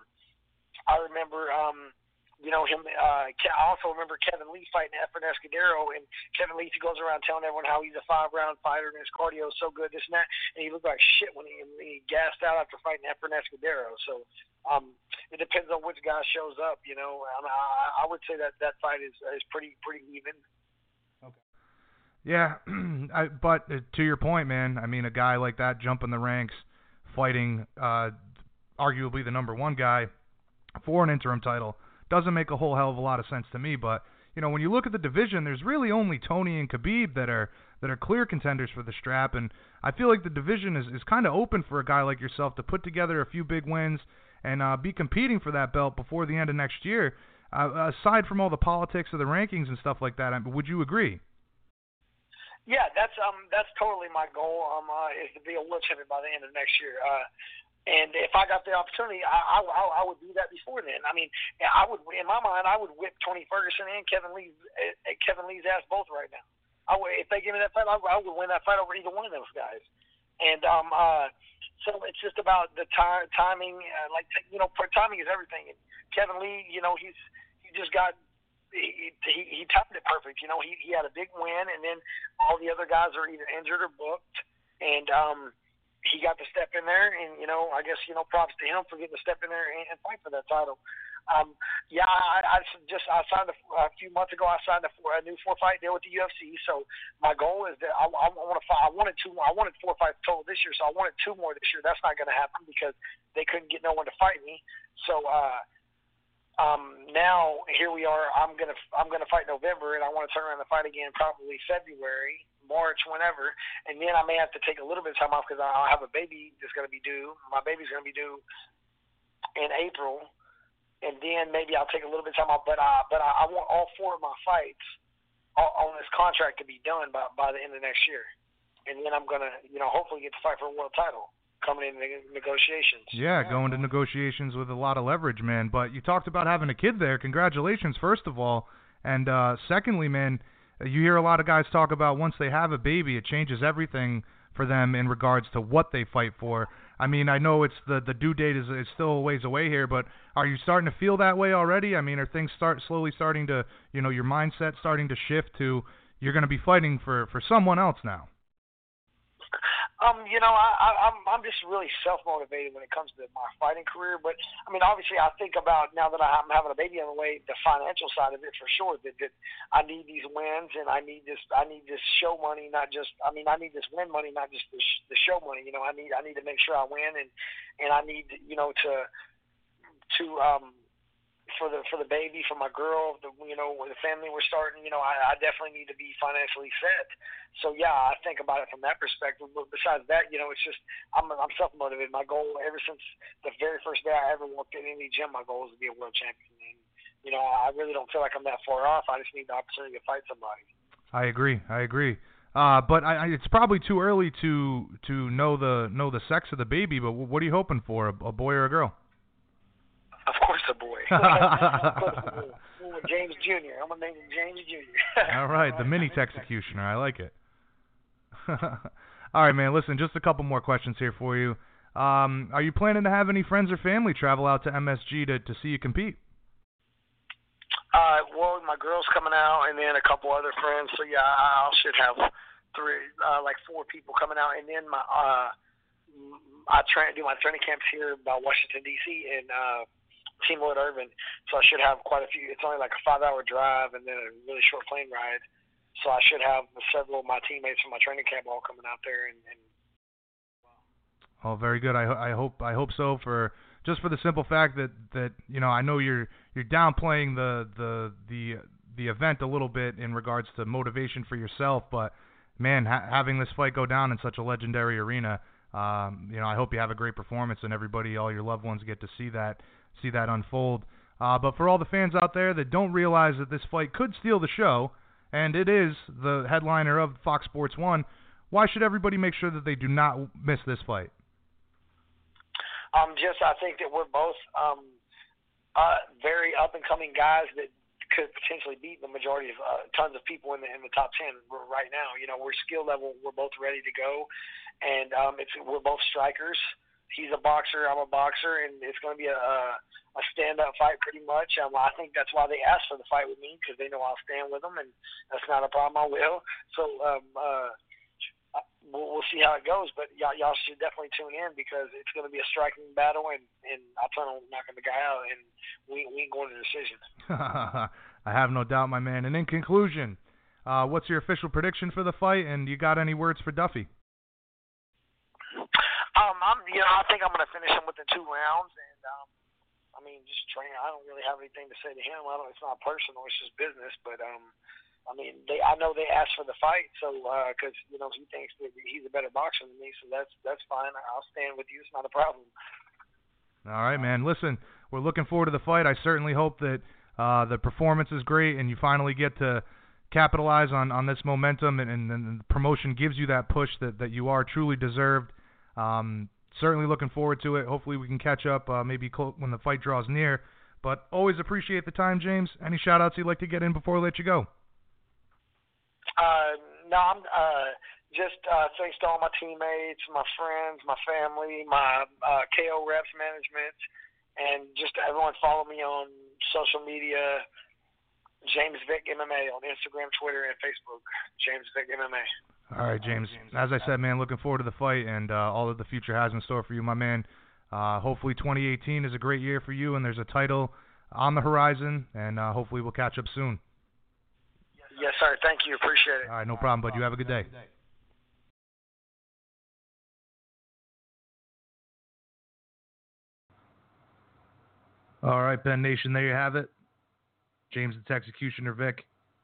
I remember, you know, him. I also remember Kevin Lee fighting Efren Escudero, and Kevin Lee goes around telling everyone how he's a 5-round fighter and his cardio is so good, this and that, and he looked like shit when he gassed out after fighting Efren Escudero. So it depends on which guy shows up. You know, I would say that fight is pretty even. Okay. Yeah, but to your point, man, I mean, a guy like that jumping the ranks, fighting arguably the number 1 guy for an interim title doesn't make a whole hell of a lot of sense to me. But you know, when you look at the division, there's really only Tony and Khabib that are clear contenders for the strap, and I feel like the division is kind of open for a guy like yourself to put together a few big wins and be competing for that belt before the end of next year. Aside from all the politics of the rankings and stuff like that, would you agree? Yeah, that's totally my goal. Is to be a world champion by the end of next year. And if I got the opportunity, I would do that before then. I mean, I would, in my mind, I would whip Tony Ferguson and Kevin Lee's ass both right now. If they give me that fight, I would win that fight over either one of those guys. And so it's just about the timing. Like, you know, timing is everything. And Kevin Lee, you know, he just got. He timed it perfect. You know, he had a big win, and then all the other guys are either injured or booked, and he got to step in there, and, you know, I guess, you know, props to him for getting to step in there and fight for that title. Yeah, I signed a few months ago. I signed a new 4-fight deal with the UFC. So my goal is that I want to fight. I wanted 4 fights total this year. So I wanted 2 more this year. That's not going to happen because they couldn't get no one to fight me. So now here we are. I'm gonna fight November, and I want to turn around and fight again probably February, March, whenever, and then I may have to take a little bit of time off because I have a baby that's going to be due. My baby's going to be due in April, and then maybe I'll take a little bit of time off. But I want all 4 of my fights on this contract to be done by the end of next year, and then I'm going to, you know, hopefully get to fight for a world title coming in negotiations. Yeah, going to negotiations with a lot of leverage, man. But you talked about having a kid there. Congratulations, first of all, and secondly, man. You hear a lot of guys talk about once they have a baby, it changes everything for them in regards to what they fight for. I mean, I know it's the due date is still a ways away here, but are you starting to feel that way already? I mean, are things slowly starting to, you know, your mindset starting to shift to you're going to be fighting for someone else now? You know, I'm just really self-motivated when it comes to my fighting career. But, I mean, obviously I think about now that I'm having a baby on the way, the financial side of it for sure, that I need these wins and I need this show money, not just, I mean, I need this win money, not just the show money. You know, I need to make sure I win and I need, you know, to for the baby, for my girl, you know, the family we're starting, you know, I definitely need to be financially set. So yeah, I think about it from that perspective. But besides that, you know, it's just I'm self-motivated. My goal ever since the very first day I ever walked in any gym, my goal is to be a world champion. And, you know, I really don't feel like I'm that far off. I just need the opportunity to fight somebody. I agree. But it's probably too early to know the sex of the baby. But what are you hoping for, a boy or a girl? Of course, a boy. James Jr. I'm going to name him James Jr. All right, the mini executioner. I like it. All right, man, listen, just a couple more questions here for you. Are you planning to have any friends or family travel out to MSG to see you compete? Well, my girl's coming out, and then a couple other friends. So, yeah, I should have 4 people coming out. And then I do my training camps here by Washington, D.C., and Team Lloyd Irvin, so I should have quite a few. It's only like a 5-hour drive and then a really short plane ride. So I should have several of my teammates from my training camp all coming out there. Oh, very good. I hope so. For just for the simple fact that you know, I know you're downplaying the event a little bit in regards to motivation for yourself, but man, having this fight go down in such a legendary arena, you know, I hope you have a great performance and everybody, all your loved ones, get to see that. see that unfold. But for all the fans out there that don't realize that this fight could steal the show, and it is the headliner of Fox Sports 1, why should everybody make sure that they do not miss this fight? I think that we're both very up-and-coming guys that could potentially beat the majority of tons of people in the top 10 right now. You know, we're skill level, we're both ready to go, and we're both strikers. He's a boxer, I'm a boxer, and it's going to be a stand-up fight pretty much. I think that's why they asked for the fight with me, because they know I'll stand with them, and that's not a problem. I will. So we'll see how it goes, but y'all should definitely tune in, because it's going to be a striking battle, and I plan on knocking the guy out, and we ain't going to decision. I have no doubt, my man. And in conclusion, what's your official prediction for the fight, and you got any words for Duffy? I think I'm going to finish him within 2 rounds, and just train. I don't really have anything to say to him. It's not personal, it's just business. But I know they asked for the fight, so because he thinks that he's a better boxer than me, so that's fine. I'll stand with you. It's not a problem. All right, man. Listen, we're looking forward to the fight. I certainly hope that the performance is great, and you finally get to capitalize on this momentum, and the promotion gives you that push that you are truly deserved. Certainly looking forward to it. Hopefully we can catch up maybe when the fight draws near. But always appreciate the time, James. Any shout-outs you'd like to get in before we let you go? No, I'm just thanks to all my teammates, my friends, my family, my KO Reps management, and just everyone follow me on social media, James Vick MMA on Instagram, Twitter, and Facebook. James Vick MMA. All right, James. As I said, man, looking forward to the fight and all that the future has in store for you, my man. Hopefully 2018 is a great year for you, and there's a title on the horizon, and hopefully we'll catch up soon. Yes, sir. Thank you. Appreciate it. All right, no problem, bud. You have a good day. All right, Penn Nation, there you have it. James the Executioner Vick.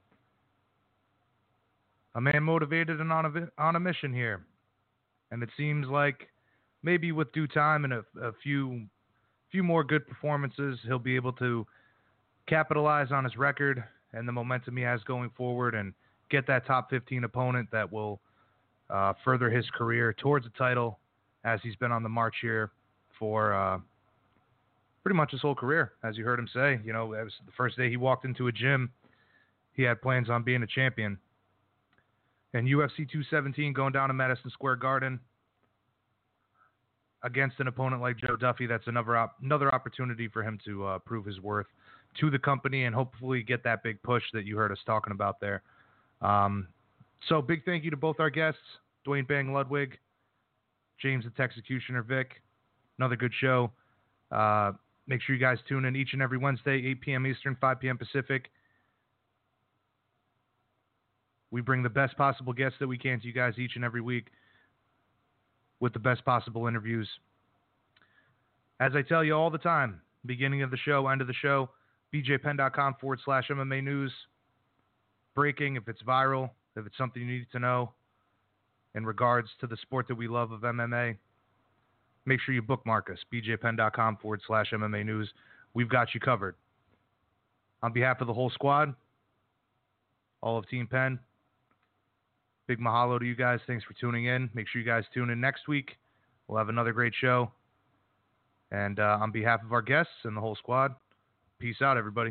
A man motivated and on a mission here. And it seems like maybe with due time and a few more good performances, he'll be able to capitalize on his record and the momentum he has going forward and get that top 15 opponent that will further his career towards a title, as he's been on the march here for pretty much his whole career. As you heard him say, it was the first day he walked into a gym, he had plans on being a champion. And UFC 217 going down to Madison Square Garden against an opponent like Joe Duffy, that's another opportunity for him to prove his worth to the company and hopefully get that big push that you heard us talking about there. So big thank you to both our guests, Dwayne Bang Ludwig, James the Executioner Vick. Another good show. Make sure you guys tune in each and every Wednesday, 8 p.m. Eastern, 5 p.m. Pacific. We bring the best possible guests that we can to you guys each and every week with the best possible interviews. As I tell you all the time, beginning of the show, end of the show, bjpenn.com/MMA news. Breaking, if it's viral, if it's something you need to know in regards to the sport that we love of MMA, make sure you bookmark us, bjpenn.com/MMA news. We've got you covered. On behalf of the whole squad, all of Team Penn, big mahalo to you guys. Thanks for tuning in. Make sure you guys tune in next week. We'll have another great show. And on behalf of our guests and the whole squad, peace out, everybody.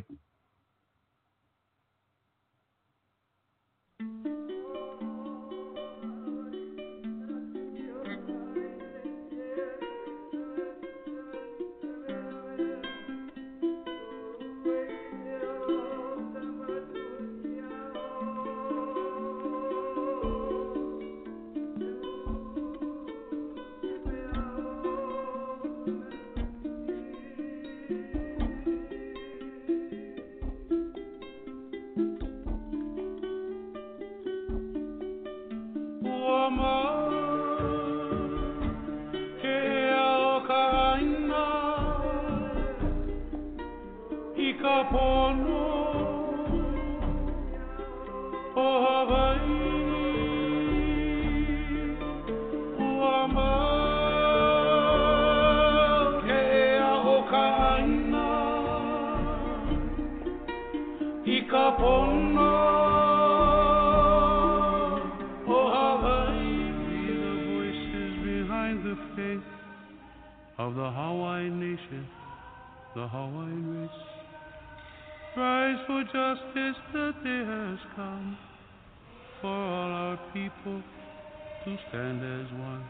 the faith of the Hawaiian nation, the Hawaiian race. Rise for justice, the day has come for all our people to stand as one.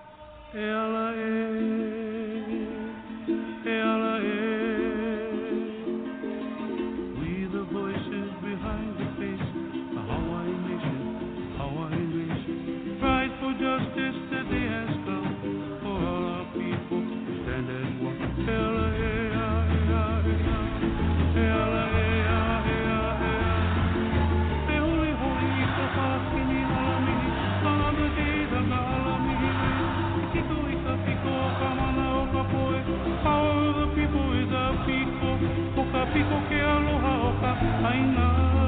We the voices behind the face, the Hawaiian nation, Hawaiian race. Rise for justice, the day has come for all our people to stand as one. Power of the people is the people. Oka people ke aloha oka aina.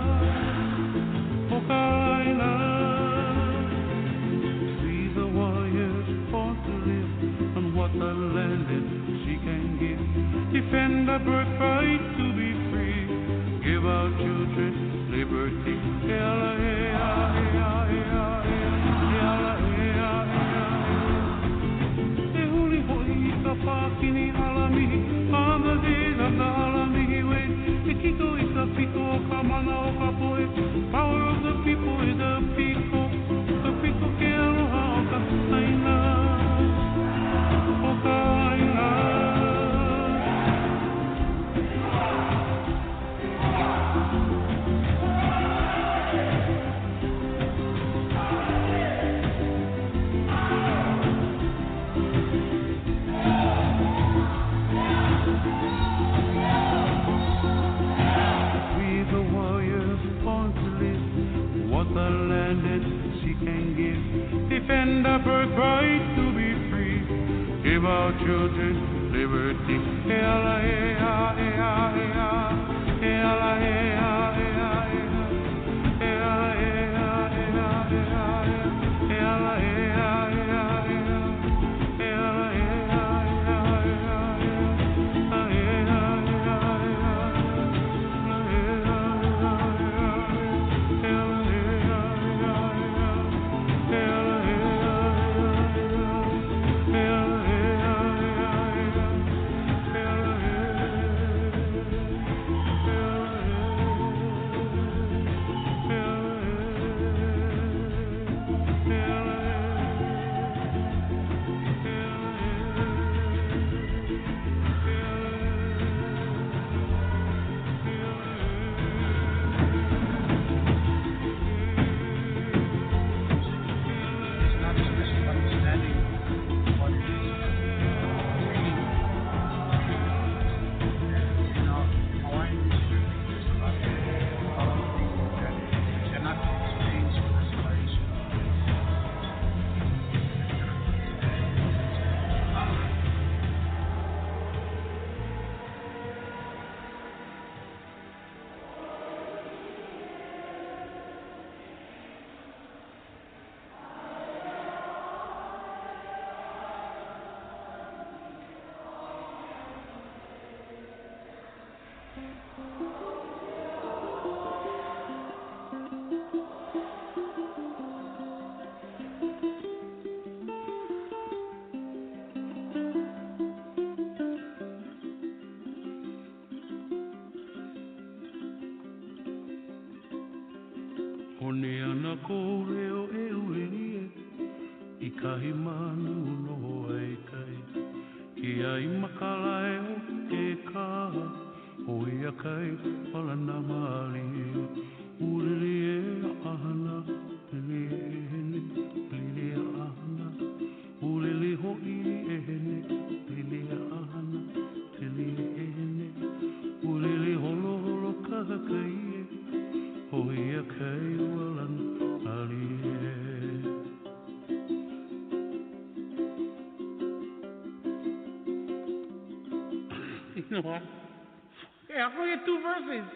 Oka aina. We the warriors born to live on what the land is she can give. Defend our birthright to be free. Give our children liberty. Pakini alamihi, on the days of the alamihi way. Ikiko is the piko, kamana oka poe. Power of the people is the piko. The piko ke aloha oka aina. Oka aina. The land that she can give. Defend our birthright to be free. Give our children liberty. You know what? Yeah, I forget 2 verses.